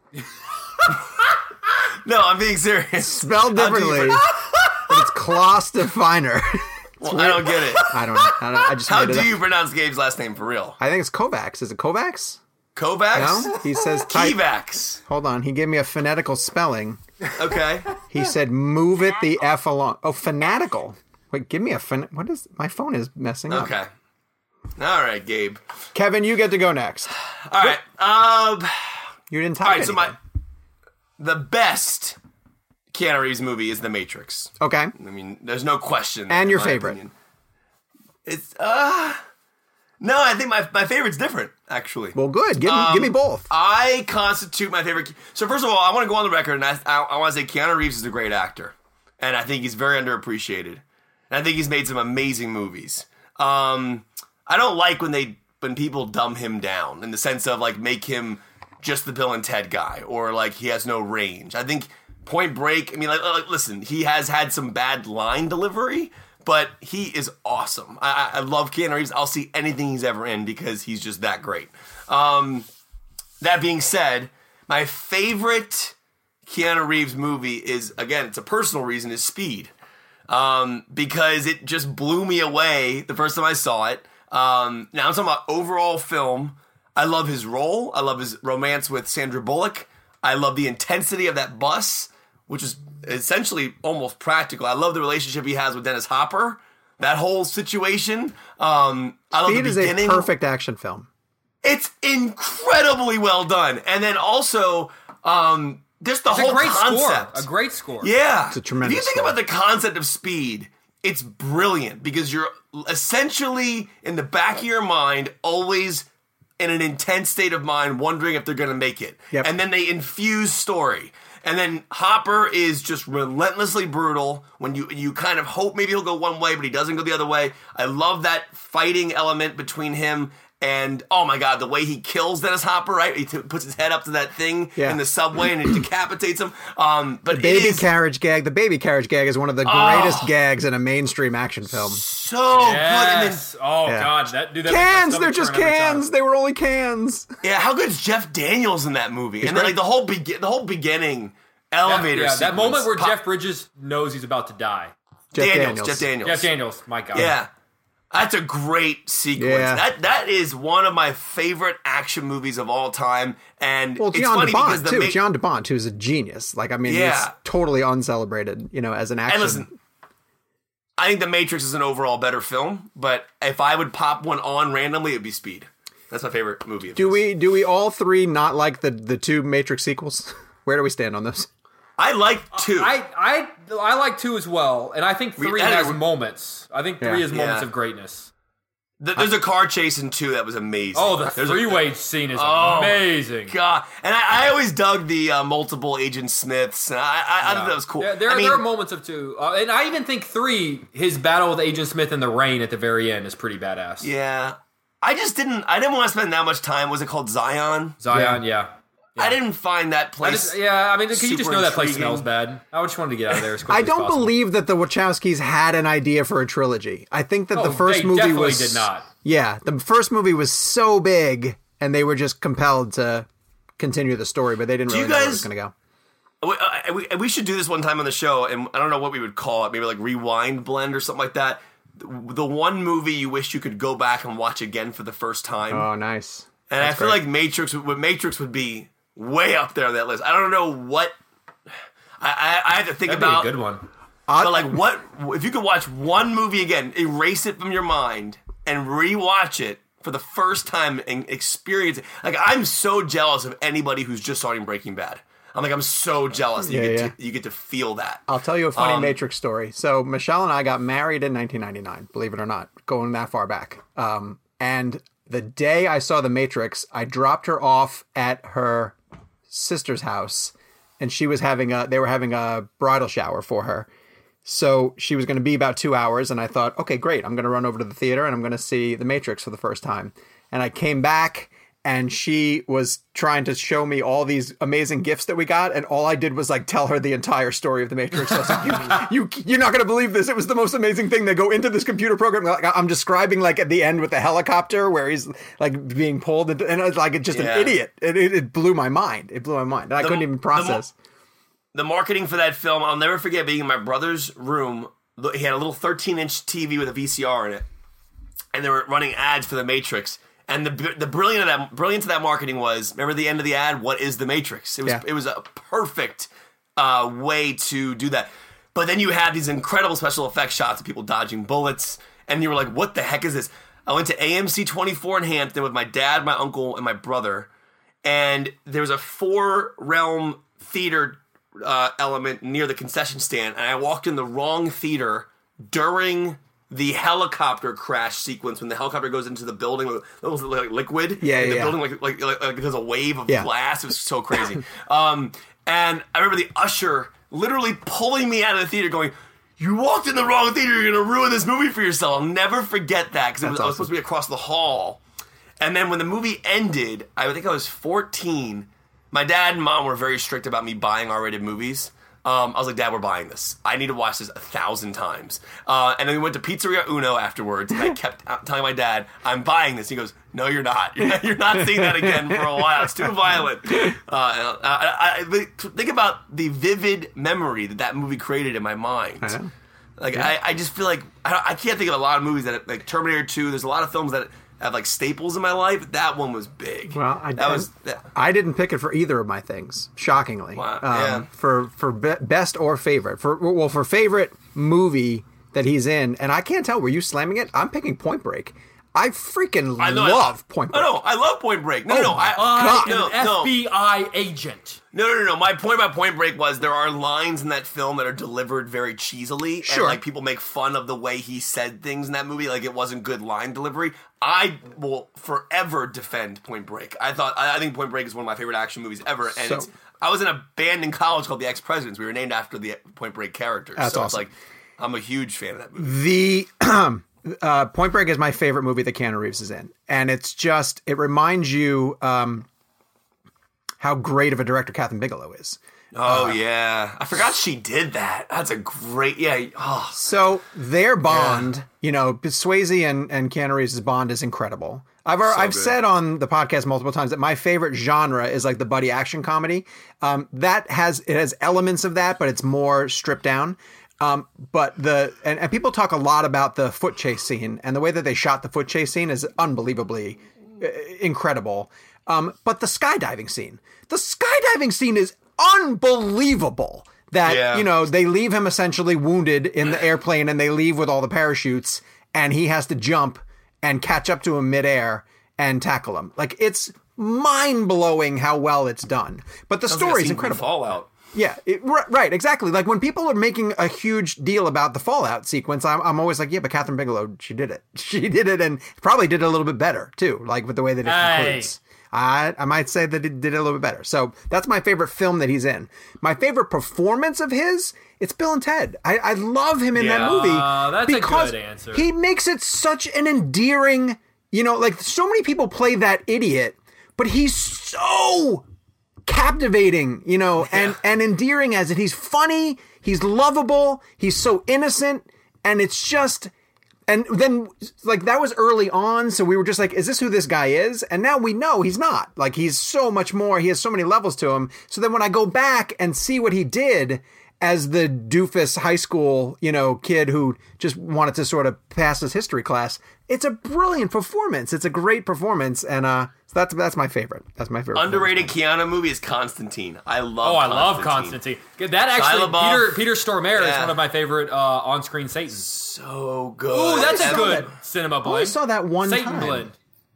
No, I'm being serious. Spelled How do you differently, pro- but it's Klaus Definer. Well, I don't get it. I don't know. I, don't, I just How made it do up. you pronounce Gabe's last name for real? I think it's Kovacs. Is it Kovacs? Kovacs? No? He says type. Kivacs. Hold on. He gave me a phonetical spelling. Okay. He said move it the F along. Oh, fanatical. Wait, give me a phen. What is. My phone is messing up. Okay. All right, Gabe. Kevin, you get to go next. All right. Um. You didn't type All right. So anything. my the best Keanu Reeves movie is The Matrix. Okay. I mean, there's no question. And in your my favorite? opinion. It's uh. No, I think my my favorite's different. Actually. Well, good. Give, me Um, give me both. I constitute my favorite. So first of all, I want to go on the record and I, I, I want to say Keanu Reeves is a great actor, and I think he's very underappreciated. And I think he's made some amazing movies. Um, I don't like when they when people dumb him down in the sense of like make him just the Bill and Ted guy or like he has no range. I think Point Break. I mean, like, like listen, he has had some bad line delivery. But he is awesome. I, I I love Keanu Reeves. I'll see anything he's ever in because he's just that great. Um, that being said, my favorite Keanu Reeves movie is, again, it's a personal reason, is Speed. Um, because it just blew me away the first time I saw it. Um, now I'm talking about overall film. I love his role. I love his romance with Sandra Bullock. I love the intensity of that bus, which is essentially almost practical. I love the relationship he has with Dennis Hopper. That whole situation. Um, I love Speed the is a beginning. perfect action film. It's incredibly well done, and then also um, just the It's whole a great concept. score. A great score. Yeah, It's a tremendous If you think score. about the concept of Speed, it's brilliant because you're essentially in the back of your mind always in an intense state of mind wondering if they're going to make it. Yep. And then they infuse story. And then Hopper is just relentlessly brutal when you you kind of hope maybe he'll go one way, but he doesn't go the other way. I love that fighting element between him and, oh my God, the way he kills Dennis Hopper, right? He t- puts his head up to that thing yeah. in the subway and it decapitates him. Um, but the baby it is carriage gag. The baby carriage gag is one of the greatest oh, gags in a mainstream action film. So yes. good. And then, oh yeah. God, that dude. That cans. They're just cans. They were only cans. Yeah, how good's Jeff Daniels in that movie? He's and then great. like the whole be- the whole beginning elevator. Yeah, yeah that moment where pop- Jeff Bridges knows he's about to die. Jeff Daniels, Daniels. Jeff Daniels. Jeff Daniels. My God. Yeah. That's a great sequence. Yeah. That that is one of my favorite action movies of all time. And Well, it's John funny because DeBont the too. ma- John DeBont, who's a genius. Like, I mean, Yeah. he's totally uncelebrated. You know, as an action. And listen, I think The Matrix is an overall better film. But if I would pop one on randomly, it'd be Speed. That's my favorite movie. Of do his. we do we all three not like the the two Matrix sequels? Where do we stand on those? I like two. I, I I like two as well, and I think We- three that has is- moments. I think three Yeah. has moments Yeah. of greatness. Th- There's a car chase in two that was amazing. Oh, the There's a- three-way scene is Oh, amazing. God, and I, I always dug the uh, multiple Agent Smiths. And I, I, I thought that was cool. There, there, I mean, there are moments of two, uh, and I even think three. His battle with Agent Smith in the rain at the very end is pretty badass. yeah, I just didn't. I didn't want to spend that much time. Was it called Zion? Zion, yeah. I didn't find that I place. just, yeah, I mean, you just super know that place intriguing. smells bad. I just wanted to get out of there as quickly I as don't possible. believe that the Wachowskis had an idea for a trilogy. I think that Oh, the first they movie definitely was did not. Yeah, the first movie was so big, and they were just compelled to continue the story, but they didn't Do really you know where it guys- was going to go. We, uh, we, we should do this one time on the show, and I don't know what we would call it. Maybe like Rewind Blend or something like that. The one movie you wish you could go back and watch again for the first time. Oh, nice. and that's I feel great. like Matrix would Matrix would be way up there on that list. I don't know what. I I, I have to think That'd about. be a good one. But like, what if you could watch one movie again, erase it from your mind, and rewatch it for the first time and experience it? Like, I'm so jealous of anybody who's just starting Breaking Bad. I'm like, I'm so jealous that you Yeah, get yeah. to you get to feel that. I'll tell you a funny Um, Matrix story. So Michelle and I got married in nineteen ninety-nine, believe it or not, going that far back. Um, and the day I saw The Matrix, I dropped her off at her sister's house, and she was having a, they were having a bridal shower for her. So she was going to be about two hours, and I thought, okay, great. I'm going to run over to the theater, and I'm going to see The Matrix for the first time. And I came back, and she was trying to show me all these amazing gifts that we got, and all I did was like tell her the entire story of The Matrix. I was like, you, you, you're not going to believe this. It was the most amazing thing. They go into this computer program. Like, I'm describing like at the end with the helicopter where he's like being pulled, into, and it's like just Yeah. an idiot. It, it, it blew my mind. It blew my mind. And I The- couldn't even the process. The marketing for that film, I'll never forget being in my brother's room. He had a little thirteen inch T V with a V C R in it, and they were running ads for The Matrix. And the the brilliant of that brilliance of that marketing was, remember the end of the ad? What is The Matrix? It was Yeah. it was a perfect uh, way to do that. But then you had these incredible special effects shots of people dodging bullets, and you were like, "What the heck is this?" I went to A M C twenty-four in Hampton with my dad, my uncle, and my brother, and there was a four realm theater uh, element near the concession stand, and I walked in the wrong theater during the helicopter crash sequence when the helicopter goes into the building with it was like liquid. Yeah, and the yeah, building like like, like like there's a wave of Yeah. glass. It was so crazy. um, and I remember the usher literally pulling me out of the theater, going, "You walked in the wrong theater. You're gonna ruin this movie for yourself." I'll never forget that because I was awesome. supposed to be across the hall. And then when the movie ended, I think I was fourteen. My dad and mom were very strict about me buying R-rated movies. Um, I was like, "Dad, we're buying this. I need to watch this a thousand times." Uh, and then we went to Pizzeria Uno afterwards, and I kept telling my dad, "I'm buying this." He goes, "No, you're not. You're not, you're not seeing that again for a while. It's too violent." Uh, I, I, I, think about the vivid memory that that movie created in my mind. I know. Like I, I just feel like I, I can't think of a lot of movies that like Terminator two. There's a lot of films that have like staples in my life. That one was big. Well, I, that I, was that, I didn't pick it for either of my things. Shockingly, Wow, um, yeah. for for be- best or favorite. For well, for favorite movie that he's in, and I can't tell. Were you slamming it? I'm picking Point Break. I freaking I know, love I, Point Break. I know, I love Point Break. No, Oh no, no. my I, I no, am an no. F B I agent. No, no, no, no. My point about Point Break was there are lines in that film that are delivered very cheesily. Sure. And, like, people make fun of the way he said things in that movie. Like, it wasn't good line delivery. I will forever defend Point Break. I thought, I, I think Point Break is one of my favorite action movies ever. And So- it's, I was in a band in college called the Ex-Presidents. We were named after the Point Break characters. That's so awesome. it's like, I'm a huge fan of that movie. The uh, Point Break is my favorite movie that Keanu Reeves is in. And it's just, it reminds you um, how great of a director Catherine Bigelow is. Oh, yeah. I forgot she did that. That's a great, yeah. Oh. So their bond, yeah. you know, Swayze and, and Keanu Reeves' bond is incredible. I've so I've good. said on the podcast multiple times that my favorite genre is like the buddy action comedy. Um, that has, it has elements of that, but it's more stripped down. Um, but the, and, and people talk a lot about the foot chase scene, and the way that they shot the foot chase scene is unbelievably uh, incredible. Um, but the skydiving scene, the skydiving scene is unbelievable. That, yeah. you know, they leave him essentially wounded in the airplane and they leave with all the parachutes and he has to jump and catch up to him midair and tackle him. Like, it's mind blowing how well it's done. But the story is incredible. Fallout. Yeah, it, right, exactly. Like, when people are making a huge deal about the Fallout sequence, I'm, I'm always like, yeah, but Catherine Bigelow, she did it. She did it and probably did it a little bit better, too, like with the way that it hey. concludes. I, I might say that it did it a little bit better. So that's my favorite film that he's in. My favorite performance of his, it's Bill and Ted. I, I love him in yeah, that movie. That's because a good answer. He makes it such an endearing, you know, like so many people play that idiot, but he's so captivating, you know, and, yeah. and endearing as it. He's funny, he's lovable, he's so innocent, and it's just... And then, like, that was early on, so we were just like, is this who this guy is? And now we know he's not. Like, he's so much more, he has so many levels to him. So then when I go back and see what he did as the doofus high school, you know, kid who just wanted to sort of pass his history class, it's a brilliant performance. It's a great performance, and uh, so that's that's my favorite. That's my favorite. Underrated Keanu movie is Constantine. I love. Oh, I Constantine. love Constantine. That actually, Shia Peter Peter Stormare yeah. is one of my favorite uh, on-screen Satans. So good. Ooh, that's a I good that. cinema blend. I only saw that one Satan time. blend.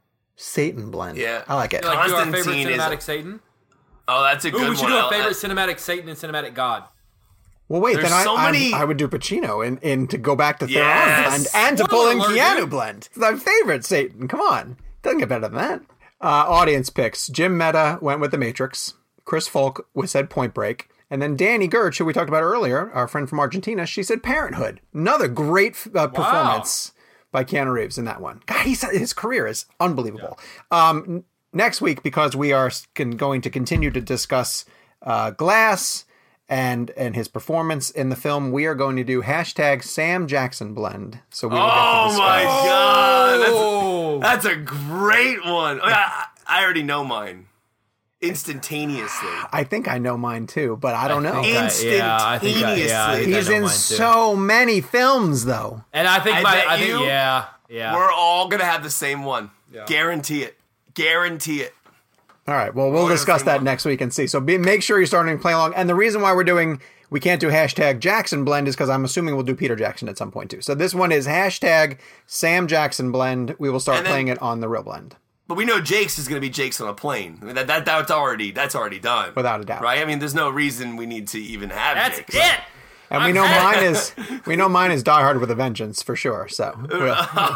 Satan blend. Yeah, I like it. You like, do our favorite Constantine is cinematic a- Satan? Oh, that's a good Ooh, one. we should do a I- favorite I- cinematic Satan and cinematic God. Well, wait, There's then I, so many- I I would do Pacino in, in to go back to Theron Yes. blend and to Spoiler pull in alert, Keanu dude. blend. It's my favorite Satan. Come on. Doesn't get better than that. Uh, audience picks. Jim Meta went with The Matrix. Chris Folk said Point Break. And then Danny Gertz, who we talked about earlier, our friend from Argentina, she said Parenthood. Another great uh, performance by Keanu Reeves in that one. God, he's, his career is unbelievable. Yeah. Um, n- next week, because we are con- going to continue to discuss uh, Glass and and his performance in the film, we are going to do hashtag Sam Jackson blend. So we will get to Oh discuss. my god, Oh. that's, that's a great one. I, I already know mine instantaneously. I think I know mine too, but I don't know. think I- Instantaneously. yeah, I think I- yeah, I think I He's know in mine too. so many films, though. And I think I my, bet I think, you yeah, yeah. We're all gonna have the same one. Yeah. Guarantee it. Guarantee it. All right, well, we'll Oh, discuss yeah, that same next week and see. So be, make sure you're starting to play along. And the reason why we're doing, we can't do hashtag Jackson blend is because I'm assuming we'll do Peter Jackson at some point too. So this one is hashtag Sam Jackson blend. We will start And then- playing it on the real blend. But we know Jake's is gonna be Jake's on a plane. I mean, that, that that's already that's already done. Without a doubt. Right? I mean, there's no reason we need to even have That's Jake's. it. And we know mine is we know mine is Die Hard with a Vengeance for sure. So we'll,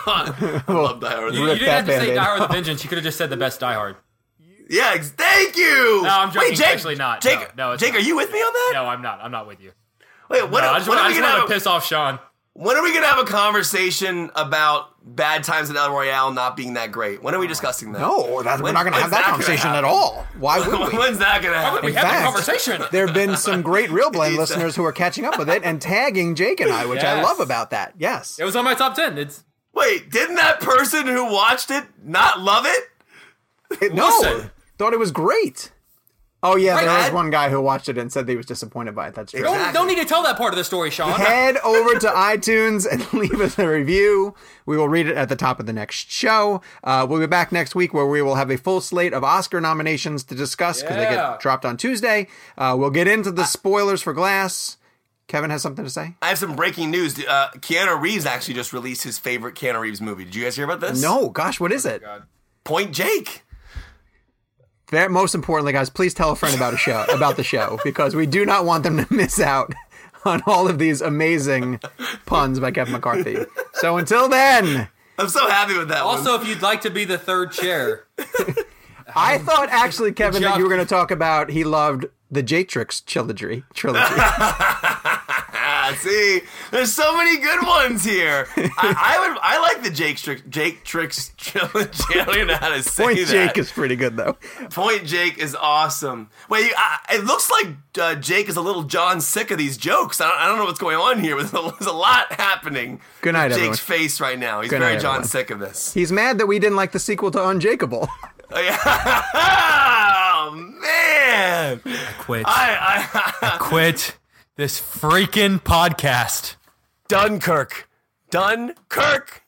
I love Die Hard. You, Rip you didn't that have to say Band-Aid. Die Hard with a Vengeance. You could have just said the best Die Hard. Yeah, ex- thank you. No, I'm joking. Wait, Jake, Actually not. Jake, No, no, it's Jake, not. are you with me on that? No, I'm not. I'm not with you. Wait, when, No, I just, when want, are I we just gonna wanted have to a, piss off Sean. when are we gonna have a conversation about Bad Times at El Royale not being that great? When are we discussing that? no, that, we're When- not going to have when's that gonna conversation happen? at all. Why would we? When's that gonna happen? We In had the fact, conversation. There have been some great Real Blend He's- listeners who are catching up with it and tagging Jake and I, which I Yes. love about that. Yes. It was on my top ten. It's Wait, didn't that person who watched it not love it? It- no, Listen. thought it was great. Oh yeah, Right, there was I- one guy who watched it and said that he was disappointed by it. That's true. don't, Exactly. don't need to tell that part of the story, Sean. Head over to iTunes and leave us a review. We will read it at the top of the next show. Uh, we'll be back next week where we will have a full slate of Oscar nominations to discuss because they Yeah. get dropped on Tuesday. Uh, we'll get into the spoilers for Glass. Kevin has something to say? I have some breaking news. Uh, Keanu Reeves actually just released his favorite Keanu Reeves movie. Did you guys hear about this? No. Gosh, what is it? God. Point Jake. That, most importantly, guys, please tell a friend about a show about the show, because we do not want them to miss out on all of these amazing puns by Kevin McCarthy. So until then, I'm so happy with that Also, one. if you'd like to be the third chair. I thought actually, Kevin, Good job. that you were going to talk about he loved the Jatrix trilogy. trilogy. See, there's so many good ones here. I, I would, I like the Jake Tricks, Jake Tricks trilogy. I don't even know how to say Point that. Jake is pretty good, though. Point Jake is awesome. Wait, you, I, it looks like uh, Jake is a little John sick of these jokes. I don't, I don't know what's going on here, but there's a lot happening. Good night, with everyone. Jake's face right now. He's Good very night, John everyone. sick of this. He's mad that we didn't like the sequel to Unjakeable. Oh, yeah. Oh, man. I quit. I, I, I quit this freaking podcast. Dunkirk. Dunkirk.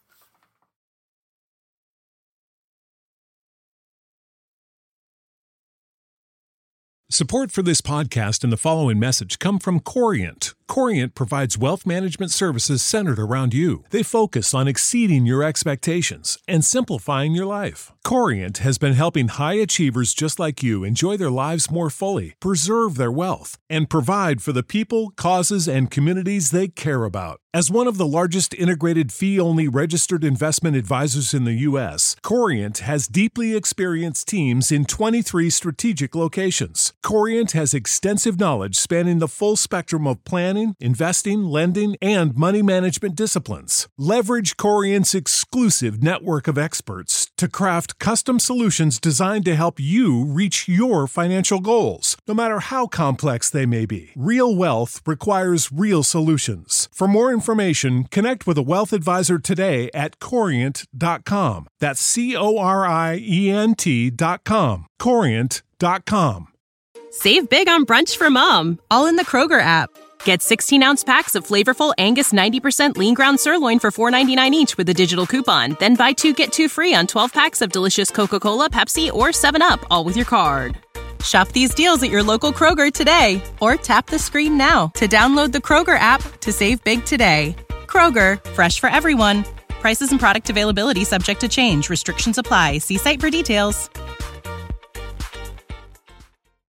Support for this podcast and the following message come from Corient. Corient provides wealth management services centered around you. They focus on exceeding your expectations and simplifying your life. Corient has been helping high achievers just like you enjoy their lives more fully, preserve their wealth, and provide for the people, causes, and communities they care about. As one of the largest integrated fee-only registered investment advisors in the U S, Corient has deeply experienced teams in twenty-three strategic locations. Corient has extensive knowledge spanning the full spectrum of planning, investing, lending, and money management disciplines. Leverage Corient's exclusive network of experts to craft custom solutions designed to help you reach your financial goals, no matter how complex they may be. Real wealth requires real solutions. For more information, connect with a wealth advisor today at corient dot com. That's C O R I E N T dot com. corient dot com. Save big on brunch for mom, all in the Kroger app. Get sixteen-ounce packs of flavorful Angus ninety percent lean ground sirloin for four ninety-nine each with a digital coupon. Then buy two, get two free on twelve packs of delicious Coca-Cola, Pepsi, or seven up, all with your card. Shop these deals at your local Kroger today, or tap the screen now to download the Kroger app to save big today. Kroger, fresh for everyone. Prices and product availability subject to change. Restrictions apply. See site for details.